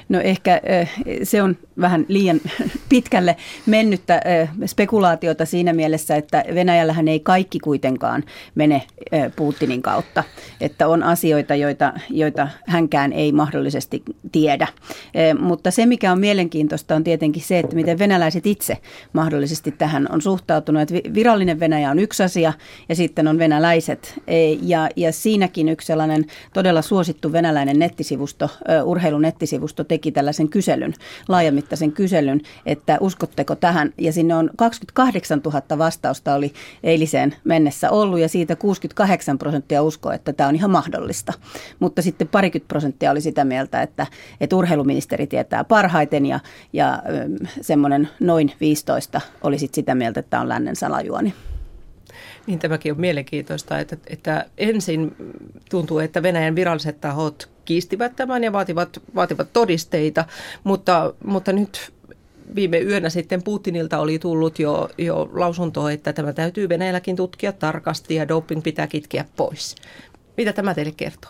No ehkä se on vähän liian pitkälle mennyttä spekulaatiota siinä mielessä, että Venäjällähän ei kaikki kuitenkaan mene Putinin kautta. Että on asioita, joita, joita hänkään ei mahdollisesti tiedä. Mutta se, mikä on mielenkiintoista, on tietenkin se, että miten venäläiset itse mahdollisesti tähän on suhtautunut. Että virallinen Venäjä on yksi asia ja sitten on venäläiset. Ja, ja siinäkin yksi sellainen todella suosittu venäläinen nettisivusto, urheilunettisivusto teki tällaisen kyselyn, laajamittaisen kyselyn, että uskotteko tähän, ja sinne on kaksikymmentäkahdeksantuhatta vastausta oli eiliseen mennessä ollut, ja siitä kuusikymmentäkahdeksan prosenttia uskoo, että tämä on ihan mahdollista. Mutta sitten parikymmentä prosenttia oli sitä mieltä, että, että urheiluministeri tietää parhaiten, ja, ja semmoinen noin viisitoista oli sitten sitä mieltä, että tämä on lännen salajuoni. Niin tämäkin on mielenkiintoista, että, että ensin tuntuu, että Venäjän viralliset tahot kiistivät tämän ja vaativat, vaativat todisteita, mutta, mutta nyt viime yönä sitten Putinilta oli tullut jo, jo lausunto, että tämä täytyy Venäjälläkin tutkia tarkasti ja doping pitää kitkeä pois. Mitä tämä teille kertoo?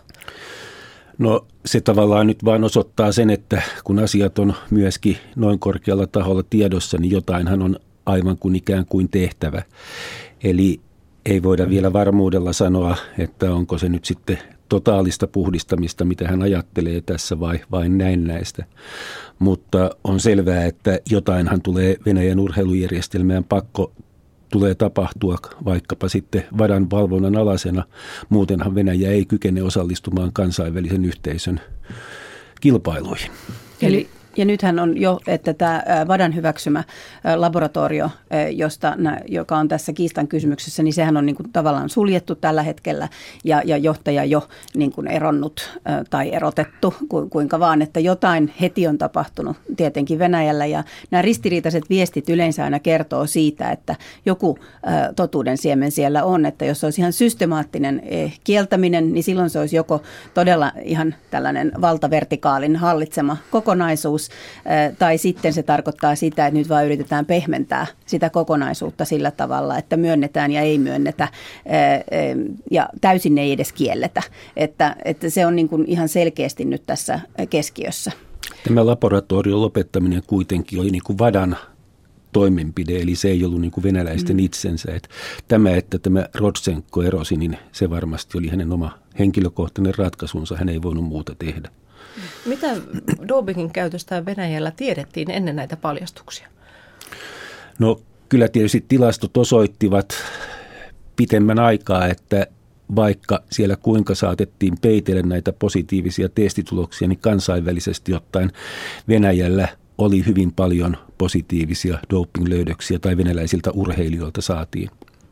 No se tavallaan nyt vaan osoittaa sen, että kun asiat on myöskin noin korkealla taholla tiedossa, niin jotainhan on aivan kuin ikään kuin tehtävä. Eli ei voida vielä varmuudella sanoa, että onko se nyt sitten totaalista puhdistamista, mitä hän ajattelee tässä vai vain näennäistä. Mutta on selvää, että jotainhan tulee Venäjän urheilujärjestelmään pakko tulee tapahtua vaikkapa sitten vadan valvonnan alasena. Muutenhan Venäjä ei kykene osallistumaan kansainvälisen yhteisön kilpailuihin. Eli ja nythän on jo, että tämä vadan hyväksymä laboratorio, josta, joka on tässä kiistan kysymyksessä, niin sehän on niin kuin tavallaan suljettu tällä hetkellä ja, ja johtaja jo niin kuin eronnut tai erotettu, kuinka vaan, että jotain heti on tapahtunut tietenkin Venäjällä. Ja nämä ristiriitaiset viestit yleensä aina kertoo siitä, että joku totuuden siemen siellä on, että jos olisi ihan systemaattinen kieltäminen, niin silloin se olisi joko todella ihan tällainen valtavertikaalin hallitsema kokonaisuus, tai sitten se tarkoittaa sitä, että nyt vaan yritetään pehmentää sitä kokonaisuutta sillä tavalla, että myönnetään ja ei myönnetä ja täysin ei edes kielletä. Että, että se on niin kuin ihan selkeästi nyt tässä keskiössä. Tämä laboratorion lopettaminen kuitenkin oli niin kuin vadan toimenpide, eli se ei ollut niin kuin venäläisten mm. itsensä. Että tämä, että tämä Rodtsenko erosi, niin se varmasti oli hänen oma henkilökohtainen ratkaisunsa. Hän ei voinut muuta tehdä. Mitä dopingin käytöstä Venäjällä tiedettiin ennen näitä paljastuksia? No kyllä tietysti tilastot osoittivat pitemmän aikaa, että vaikka siellä kuinka saatettiin peitellä näitä positiivisia testituloksia, niin kansainvälisesti ottaen Venäjällä oli hyvin paljon positiivisia dopinglöydöksiä tai venäläisiltä urheilijoilta saatiin.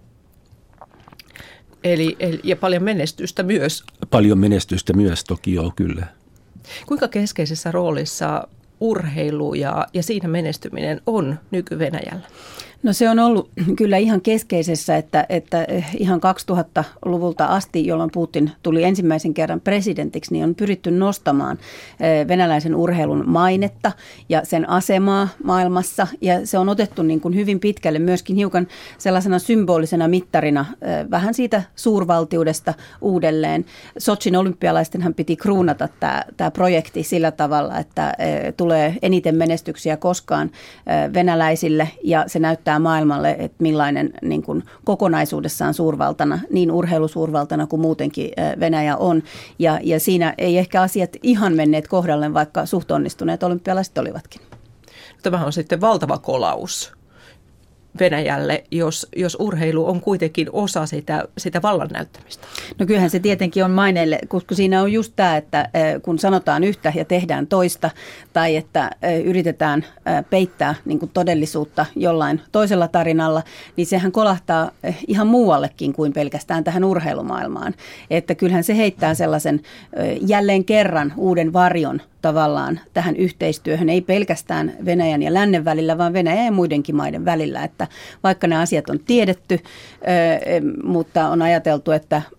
Eli, eli ja paljon menestystä myös. Paljon menestystä myös toki joo, kyllä. Kuinka keskeisessä roolissa urheilu ja, ja siinä menestyminen on nyky-Venäjällä? No se on ollut kyllä ihan keskeisessä, että, että ihan kaksituhattaluvulta asti, jolloin Putin tuli ensimmäisen kerran presidentiksi, niin on pyritty nostamaan venäläisen urheilun mainetta ja sen asemaa maailmassa. Ja se on otettu niin kuin hyvin pitkälle myöskin hiukan sellaisena symbolisena mittarina vähän siitä suurvaltiudesta uudelleen. Sotsin olympialaistenhan piti kruunata tämä, tämä projekti sillä tavalla, että tulee eniten menestyksiä koskaan venäläisille ja se näyttää maailmalle, että millainen niin kuin kokonaisuudessaan suurvaltana, niin urheilusuurvaltana kuin muutenkin Venäjä on. Ja, ja siinä ei ehkä asiat ihan menneet kohdalleen, vaikka suht onnistuneet olympialaiset olivatkin. Tämähän on sitten valtava kolaus Venäjälle, jos, jos urheilu on kuitenkin osa sitä, sitä vallan näyttämistä. No kyllähän se tietenkin on maineille, koska siinä on just tämä, että kun sanotaan yhtä ja tehdään toista, tai että yritetään peittää niin kuin todellisuutta jollain toisella tarinalla, niin sehän kolahtaa ihan muuallekin kuin pelkästään tähän urheilumaailmaan. Että kyllähän se heittää sellaisen jälleen kerran uuden varjon tavallaan tähän yhteistyöhön, ei pelkästään Venäjän ja lännen välillä, vaan Venäjän ja muidenkin maiden välillä, että vaikka nämä asiat on tiedetty, mutta on ajateltu, että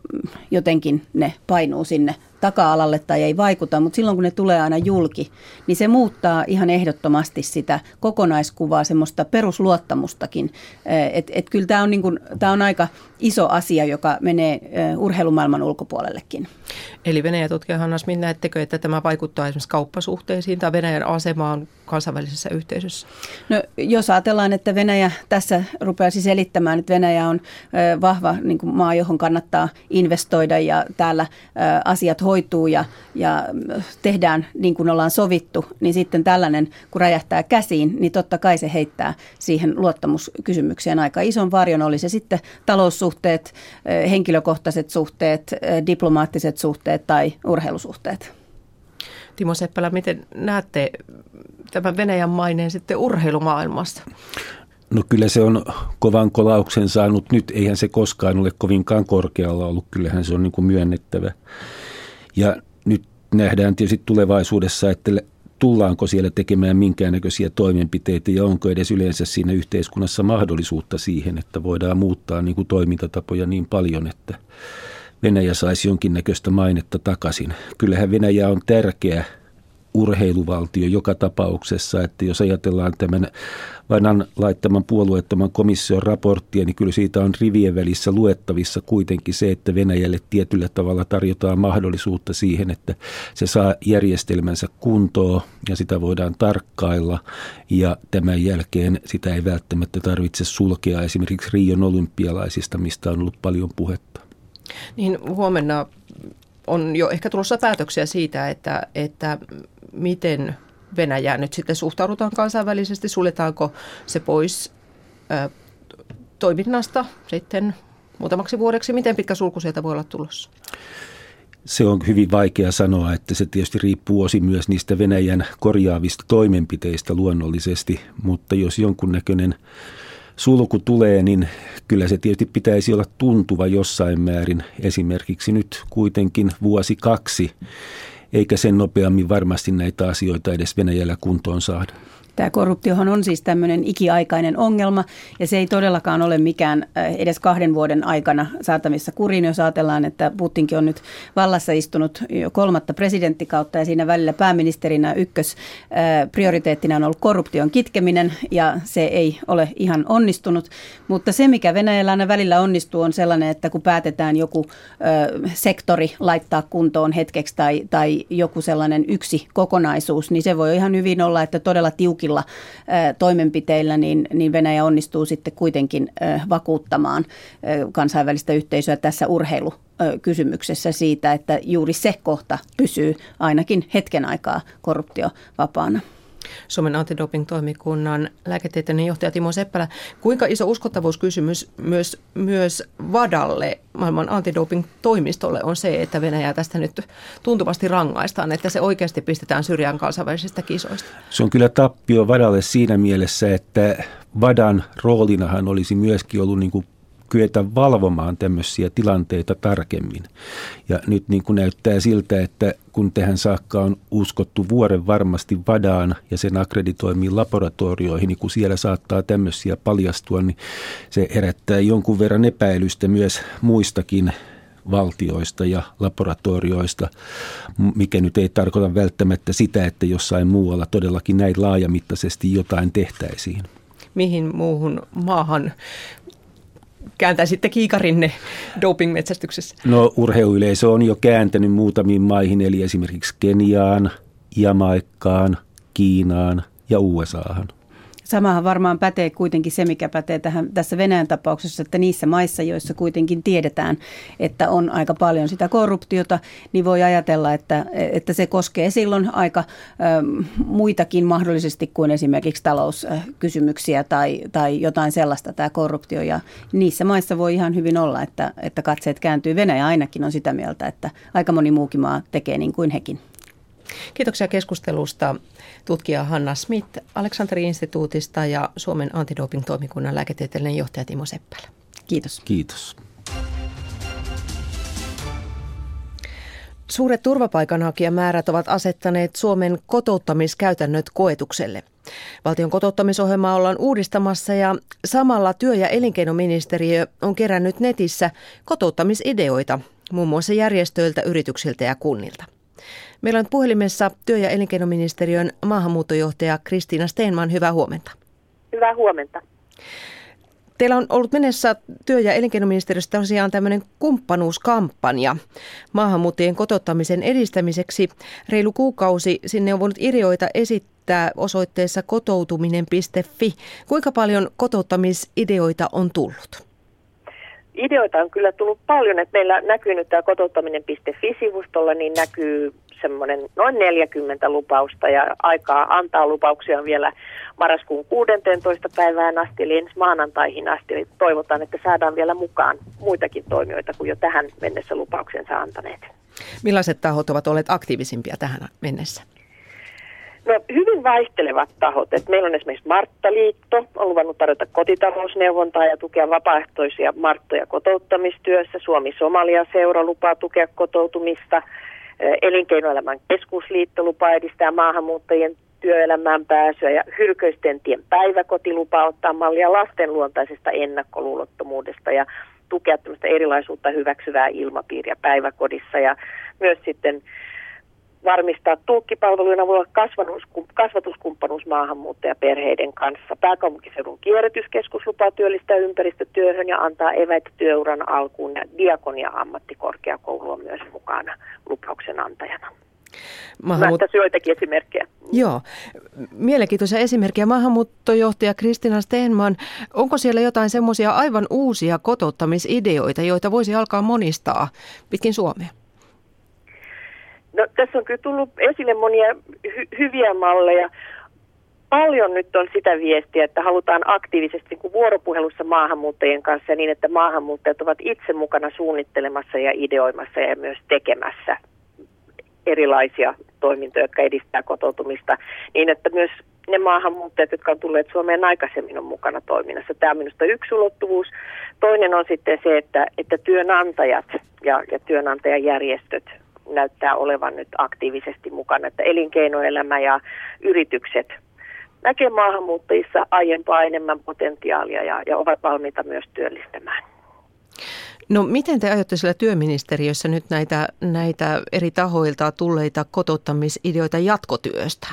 jotenkin ne painuu sinne taka-alalle tai ei vaikuta, mutta silloin kun ne tulee aina julki, niin se muuttaa ihan ehdottomasti sitä kokonaiskuvaa, semmoista perusluottamustakin. Että et kyllä tämä on, niin kuin, tämä on aika iso asia, joka menee urheilumaailman ulkopuolellekin. Eli Venäjä-tutkija Hanna Smith, näettekö, että tämä vaikuttaa esimerkiksi kauppasuhteisiin tai Venäjän asemaan kansainvälisessä yhteisössä? No, jos ajatellaan, että Venäjä tässä rupeaisi selittämään, että Venäjä on vahva niin kuin maa, johon kannattaa investoida ja täällä asiat hoituu ja, ja tehdään niin kuin ollaan sovittu, niin sitten tällainen, kun räjähtää käsiin, niin totta kai se heittää siihen luottamuskysymykseen aika ison varjon. Oli se sitten taloussuhteet, henkilökohtaiset suhteet, diplomaattiset suhteet tai urheilusuhteet. Timo Seppälä, miten näette tämän Venäjän maineen sitten urheilumaailmassa? No kyllä se on kovan kolauksen saanut nyt. Eihän se koskaan ole kovinkaan korkealla ollut. Kyllähän se on niin kuin myönnettävä. Ja nyt nähdään tietysti tulevaisuudessa, että tullaanko siellä tekemään minkäännäköisiä toimenpiteitä ja onko edes yleensä siinä yhteiskunnassa mahdollisuutta siihen, että voidaan muuttaa niin kuin toimintatapoja niin paljon, että Venäjä saisi jonkinnäköistä mainetta takaisin. Kyllähän Venäjä on tärkeä urheiluvaltio joka tapauksessa, että jos ajatellaan tämän vanhan laittaman puolueettoman komission raporttia, niin kyllä siitä on rivien välissä luettavissa kuitenkin se, että Venäjälle tietyllä tavalla tarjotaan mahdollisuutta siihen, että se saa järjestelmänsä kuntoon ja sitä voidaan tarkkailla ja tämän jälkeen sitä ei välttämättä tarvitse sulkea esimerkiksi Rion olympialaisista, mistä on ollut paljon puhetta. Niin huomenna on jo ehkä tulossa päätöksiä siitä, että, että miten Venäjään nyt sitten suhtaudutaan kansainvälisesti, suljetaanko se pois ä, toiminnasta sitten muutamaksi vuodeksi, miten pitkä sulku sieltä voi olla tulossa? Se on hyvin vaikea sanoa, että se tietysti riippuu osin myös niistä Venäjän korjaavista toimenpiteistä luonnollisesti, mutta jos jonkunnäköinen sulku tulee, niin kyllä se tietysti pitäisi olla tuntuva jossain määrin, esimerkiksi nyt kuitenkin vuosi kaksi, eikä sen nopeammin varmasti näitä asioita edes Venäjällä kuntoon saada. Tämä korruptiohan on siis tämmöinen ikiaikainen ongelma ja se ei todellakaan ole mikään edes kahden vuoden aikana saattamissa kuriin, jos ajatellaan, että Putinkin on nyt vallassa istunut jo kolmatta presidenttikautta ja siinä välillä pääministerinä ykkös prioriteettina on ollut korruption kitkeminen ja se ei ole ihan onnistunut, mutta se mikä Venäjällä aina välillä onnistuu on sellainen, että kun päätetään joku sektori laittaa kuntoon hetkeksi tai, tai joku sellainen yksi kokonaisuus, niin se voi ihan hyvin olla, että todella tiukin toimenpiteillä, niin, niin Venäjä onnistuu sitten kuitenkin vakuuttamaan kansainvälistä yhteisöä tässä urheilukysymyksessä siitä, että juuri se kohta pysyy ainakin hetken aikaa korruptiovapaana. Suomen antidoping-toimikunnan lääketieteellinen johtaja Timo Seppälä. Kuinka iso uskottavuuskysymys myös, myös VADAlle, maailman antidoping-toimistolle, on se, että Venäjää tästä nyt tuntuvasti rangaistaan, että se oikeasti pistetään syrjään kansainvälisistä kisoista? Se on kyllä tappio VADAlle siinä mielessä, että VADAn roolinahan olisi myöskin ollut niin kuin kyetä valvomaan tämmöisiä tilanteita tarkemmin. Ja nyt niin kuin näyttää siltä, että kun tähän saakka on uskottu vuoren varmasti VADAan ja sen akkreditoimiin laboratorioihin, niin kun siellä saattaa tämmöisiä paljastua, niin se herättää jonkun verran epäilystä myös muistakin valtioista ja laboratorioista, mikä nyt ei tarkoita välttämättä sitä, että jossain muualla todellakin näin laajamittaisesti jotain tehtäisiin. Mihin muuhun maahan kääntäisitte kiikarinne dopingmetsästyksessä? No urheiluyleisö on jo kääntänyt muutamiin maihin, eli esimerkiksi Keniaan, Jamaikkaan, Kiinaan ja U S A:han. Samahan varmaan pätee kuitenkin se, mikä pätee tähän, tässä Venäjän tapauksessa, että niissä maissa, joissa kuitenkin tiedetään, että on aika paljon sitä korruptiota, niin voi ajatella, että, että se koskee silloin aika ähm, muitakin mahdollisesti kuin esimerkiksi talouskysymyksiä tai, tai jotain sellaista tämä korruptio. Ja niissä maissa voi ihan hyvin olla, että, että katseet kääntyy. Venäjä ainakin on sitä mieltä, että aika moni muukin maa tekee niin kuin hekin. Kiitoksia keskustelusta tutkija Hanna Smith Aleksanteri-instituutista ja Suomen antidoping-toimikunnan lääketieteellinen johtaja Timo Seppälä. Kiitos. Kiitos. Suuret turvapaikanhakijamäärät ovat asettaneet Suomen kotouttamiskäytännöt koetukselle. Valtion kotouttamisohjelmaa ollaan uudistamassa ja samalla työ- ja elinkeinoministeriö on kerännyt netissä kotouttamisideoita, muun muassa järjestöiltä, yrityksiltä ja kunnilta. Meillä on puhelimessa työ- ja elinkeinoministeriön maahanmuuttojohtaja Kristiina Stenman. Hyvää huomenta. Hyvää huomenta. Teillä on ollut mennessä työ- ja elinkeinoministeriössä tosiaan tämmöinen kumppanuuskampanja maahanmuuttajien kotouttamisen edistämiseksi. Reilu kuukausi sinne on voinut ideoita esittää osoitteessa kotoutuminen piste fi. Kuinka paljon kotouttamisideoita on tullut? Ideoita on kyllä tullut paljon, että meillä näkyy nyt tämä kotouttaminen piste fi-sivustolla, niin näkyy semmoinen noin neljäkymmentä lupausta ja aikaa antaa lupauksia vielä marraskuun kuudenteentoista päivään asti, eli ensi maanantaihin asti. Eli toivotaan, että saadaan vielä mukaan muitakin toimijoita kuin jo tähän mennessä lupauksensa antaneet. Millaiset tahot ovat olleet aktiivisimpia tähän mennessä? No hyvin vaihtelevat tahot. Et meillä on esimerkiksi Marttaliitto, on luvannut tarjota kotitalousneuvontaa ja tukea vapaaehtoisia Marttoja kotouttamistyössä. Suomi-Somalia-seura lupaa tukea kotoutumista. Elinkeinoelämän keskusliitto lupaa edistää maahanmuuttajien työelämään pääsyä ja Hylköisten tien päiväkoti lupaa ottaa mallia lasten luontaisesta ennakkoluulottomuudesta ja tukea tämmöistä erilaisuutta hyväksyvää ilmapiiriä päiväkodissa ja myös sitten varmistaa tulkkipalvelujen avulla kasvatuskumppanuus maahanmuuttajaperheiden kanssa. Pääkaupunkiseudun kierrätyskeskus lupaa työllistää ympäristötyöhön ja antaa eväitä työuran alkuun ja Diakonia ammattikorkeakoulu on myös mukana lupauksen antajana. Maahanmuut... Tässä joitakin esimerkkejä. Joo, mielenkiintoisia esimerkkejä. Maahanmuuttojohtaja Kristiina Stenman, onko siellä jotain semmoisia aivan uusia kotouttamisideoita, joita voisi alkaa monistaa pitkin Suomea? No, tässä on kyllä tullut esille monia hy- hyviä malleja. Paljon nyt on sitä viestiä, että halutaan aktiivisesti niin kuin vuoropuhelussa maahanmuuttajien kanssa niin, että maahanmuuttajat ovat itse mukana suunnittelemassa ja ideoimassa ja myös tekemässä erilaisia toimintoja, jotka edistää kotoutumista, niin että myös ne maahanmuuttajat, jotka on tulleet Suomeen aikaisemmin, on mukana toiminnassa. Tämä on minusta yksi ulottuvuus. Toinen on sitten se, että, että työnantajat ja, ja työnantajajärjestöt näyttää olevan nyt aktiivisesti mukana, että elinkeinoelämä ja yritykset näkee maahanmuuttajissa aiempaa enemmän potentiaalia ja, ja ovat valmiita myös työllistämään. No miten te aiotte siellä työministeriössä nyt näitä, näitä eri tahoilta tulleita kotouttamisideoita jatkotyöstä?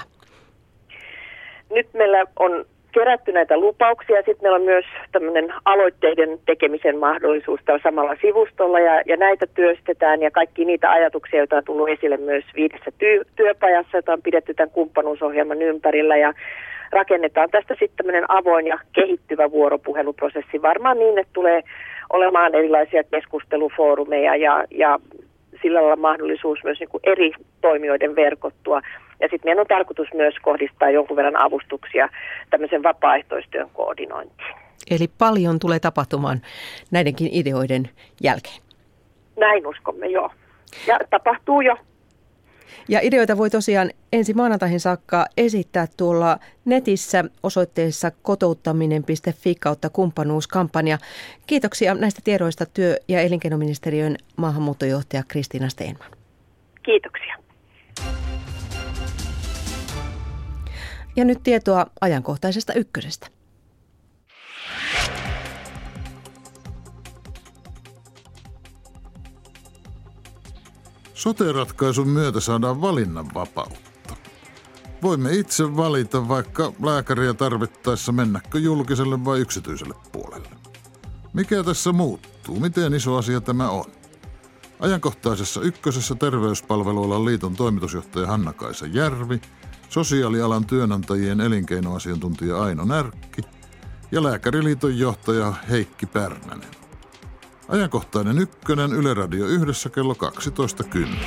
Nyt meillä on kerätty näitä lupauksia. Sitten meillä on myös tämmöinen aloitteiden tekemisen mahdollisuus tällä samalla sivustolla ja, ja näitä työstetään ja kaikki niitä ajatuksia, joita on tullut esille myös viidessä ty- työpajassa, jota on pidetty tämän kumppanuusohjelman ympärillä ja rakennetaan tästä sitten tämmöinen avoin ja kehittyvä vuoropuheluprosessi varmaan niin, että tulee olemaan erilaisia keskustelufoorumeja ja, ja sillä lailla mahdollisuus myös niin kuin eri toimijoiden verkottua. Ja sitten meidän on tarkoitus myös kohdistaa jonkun verran avustuksia tämmöisen vapaaehtoistyön koordinointiin. Eli paljon tulee tapahtumaan näidenkin ideoiden jälkeen. Näin uskomme, joo. Ja tapahtuu jo. Ja ideoita voi tosiaan ensi maanantaihin saakka esittää tuolla netissä osoitteessa kotouttaminen piste fi kautta kumppanuuskampanja. Kiitoksia näistä tiedoista työ- ja elinkeinoministeriön maahanmuuttojohtaja Kristiina Stenman. Kiitoksia. Ja nyt tietoa ajankohtaisesta ykkösestä. Sote-ratkaisun myötä saadaan valinnanvapautta. Voimme itse valita vaikka lääkäriä tarvittaessa mennäkö julkiselle vai yksityiselle puolelle. Mikä tässä muuttuu? Miten iso asia tämä on? Ajankohtaisessa ykkösessä Terveyspalvelualan liiton toimitusjohtaja Hanna-Kaisa Järvi, sosiaalialan työnantajien elinkeinoasiantuntija Aino Närkki ja Lääkäriliiton johtaja Heikki Pärnänen. Ajankohtainen ykkönen Yle Radio yhdessä kello kaksitoista kymmenen.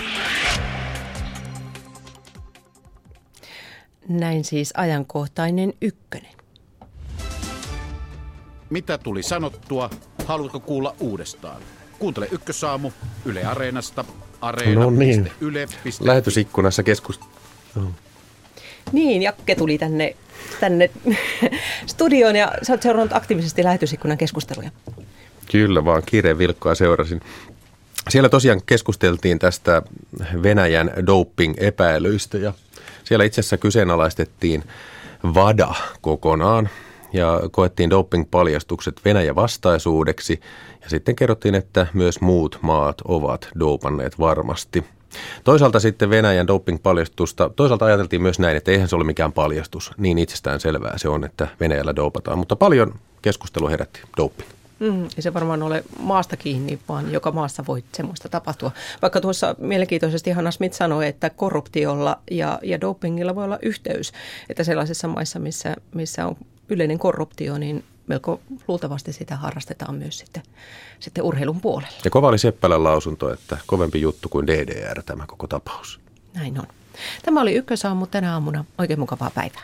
Näin siis ajankohtainen ykkönen. Mitä tuli sanottua? Haluatko kuulla uudestaan? Kuuntele Ykkösaamu Yle Areenasta, areena piste yle piste fi. Lähetysikkunassa keskus... Oh. Niin, Jakke tuli tänne, tänne studioon ja sä oot seurannut aktiivisesti lähetysikkunan keskusteluja. Kyllä vaan, kiireen vilkkoa seurasin. Siellä tosiaan keskusteltiin tästä Venäjän doping-epäilyistä ja siellä itse asiassa kyseenalaistettiin VADA kokonaan ja koettiin doping-paljastukset Venäjä-vastaisuudeksi ja sitten kerrottiin, että myös muut maat ovat dopanneet varmasti. Toisaalta sitten Venäjän doping-paljastusta, toisaalta ajateltiin myös näin, että eihän se ole mikään paljastus, niin itsestään selvää se on, että Venäjällä dopataan, mutta paljon keskustelua herätti doping. Mm, ei se varmaan ole maasta kiinni, vaan joka maassa voi semmoista tapahtua. Vaikka tuossa mielenkiintoisesti Hanna Smith sanoi, että korruptiolla ja, ja dopingilla voi olla yhteys, että sellaisissa maissa, missä, missä on yleinen korruptio, niin melko luultavasti sitä harrastetaan myös sitten, sitten urheilun puolella. Ja kova oli Seppälän lausunto, että kovempi juttu kuin D D R tämä koko tapaus. Näin on. Tämä oli Ykkösaamu tänä aamuna. Oikein mukavaa päivää.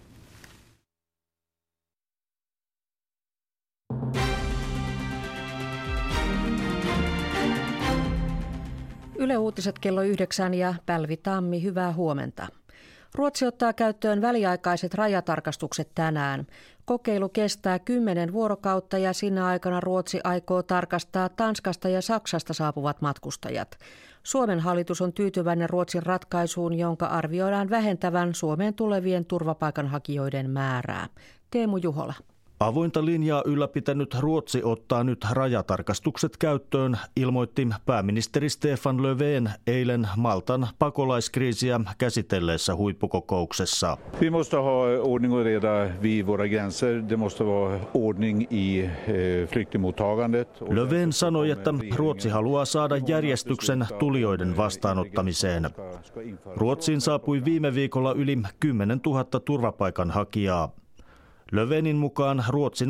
Yle Uutiset kello yhdeksän ja Pälvi Tammi, hyvää huomenta. Ruotsi ottaa käyttöön väliaikaiset rajatarkastukset tänään. Kokeilu kestää kymmenen vuorokautta ja sinä aikana Ruotsi aikoo tarkastaa Tanskasta ja Saksasta saapuvat matkustajat. Suomen hallitus on tyytyväinen Ruotsin ratkaisuun, jonka arvioidaan vähentävän Suomeen tulevien turvapaikanhakijoiden määrää. Teemu Juhola. Avointa linjaa ylläpitänyt Ruotsi ottaa nyt rajatarkastukset käyttöön, ilmoitti pääministeri Stefan Löfven eilen Maltan pakolaiskriisiä käsitelleessä huippukokouksessa. Vi måste ha ordning och reda vid våra gränser. Det måste vara ordning i flyktingmottagandet. Löfven sanoi, että Ruotsi haluaa saada järjestyksen tulijoiden vastaanottamiseen. Ruotsiin saapui viime viikolla yli kymmenentuhatta turvapaikanhakijaa. Löfvenin mukaan Ruotsin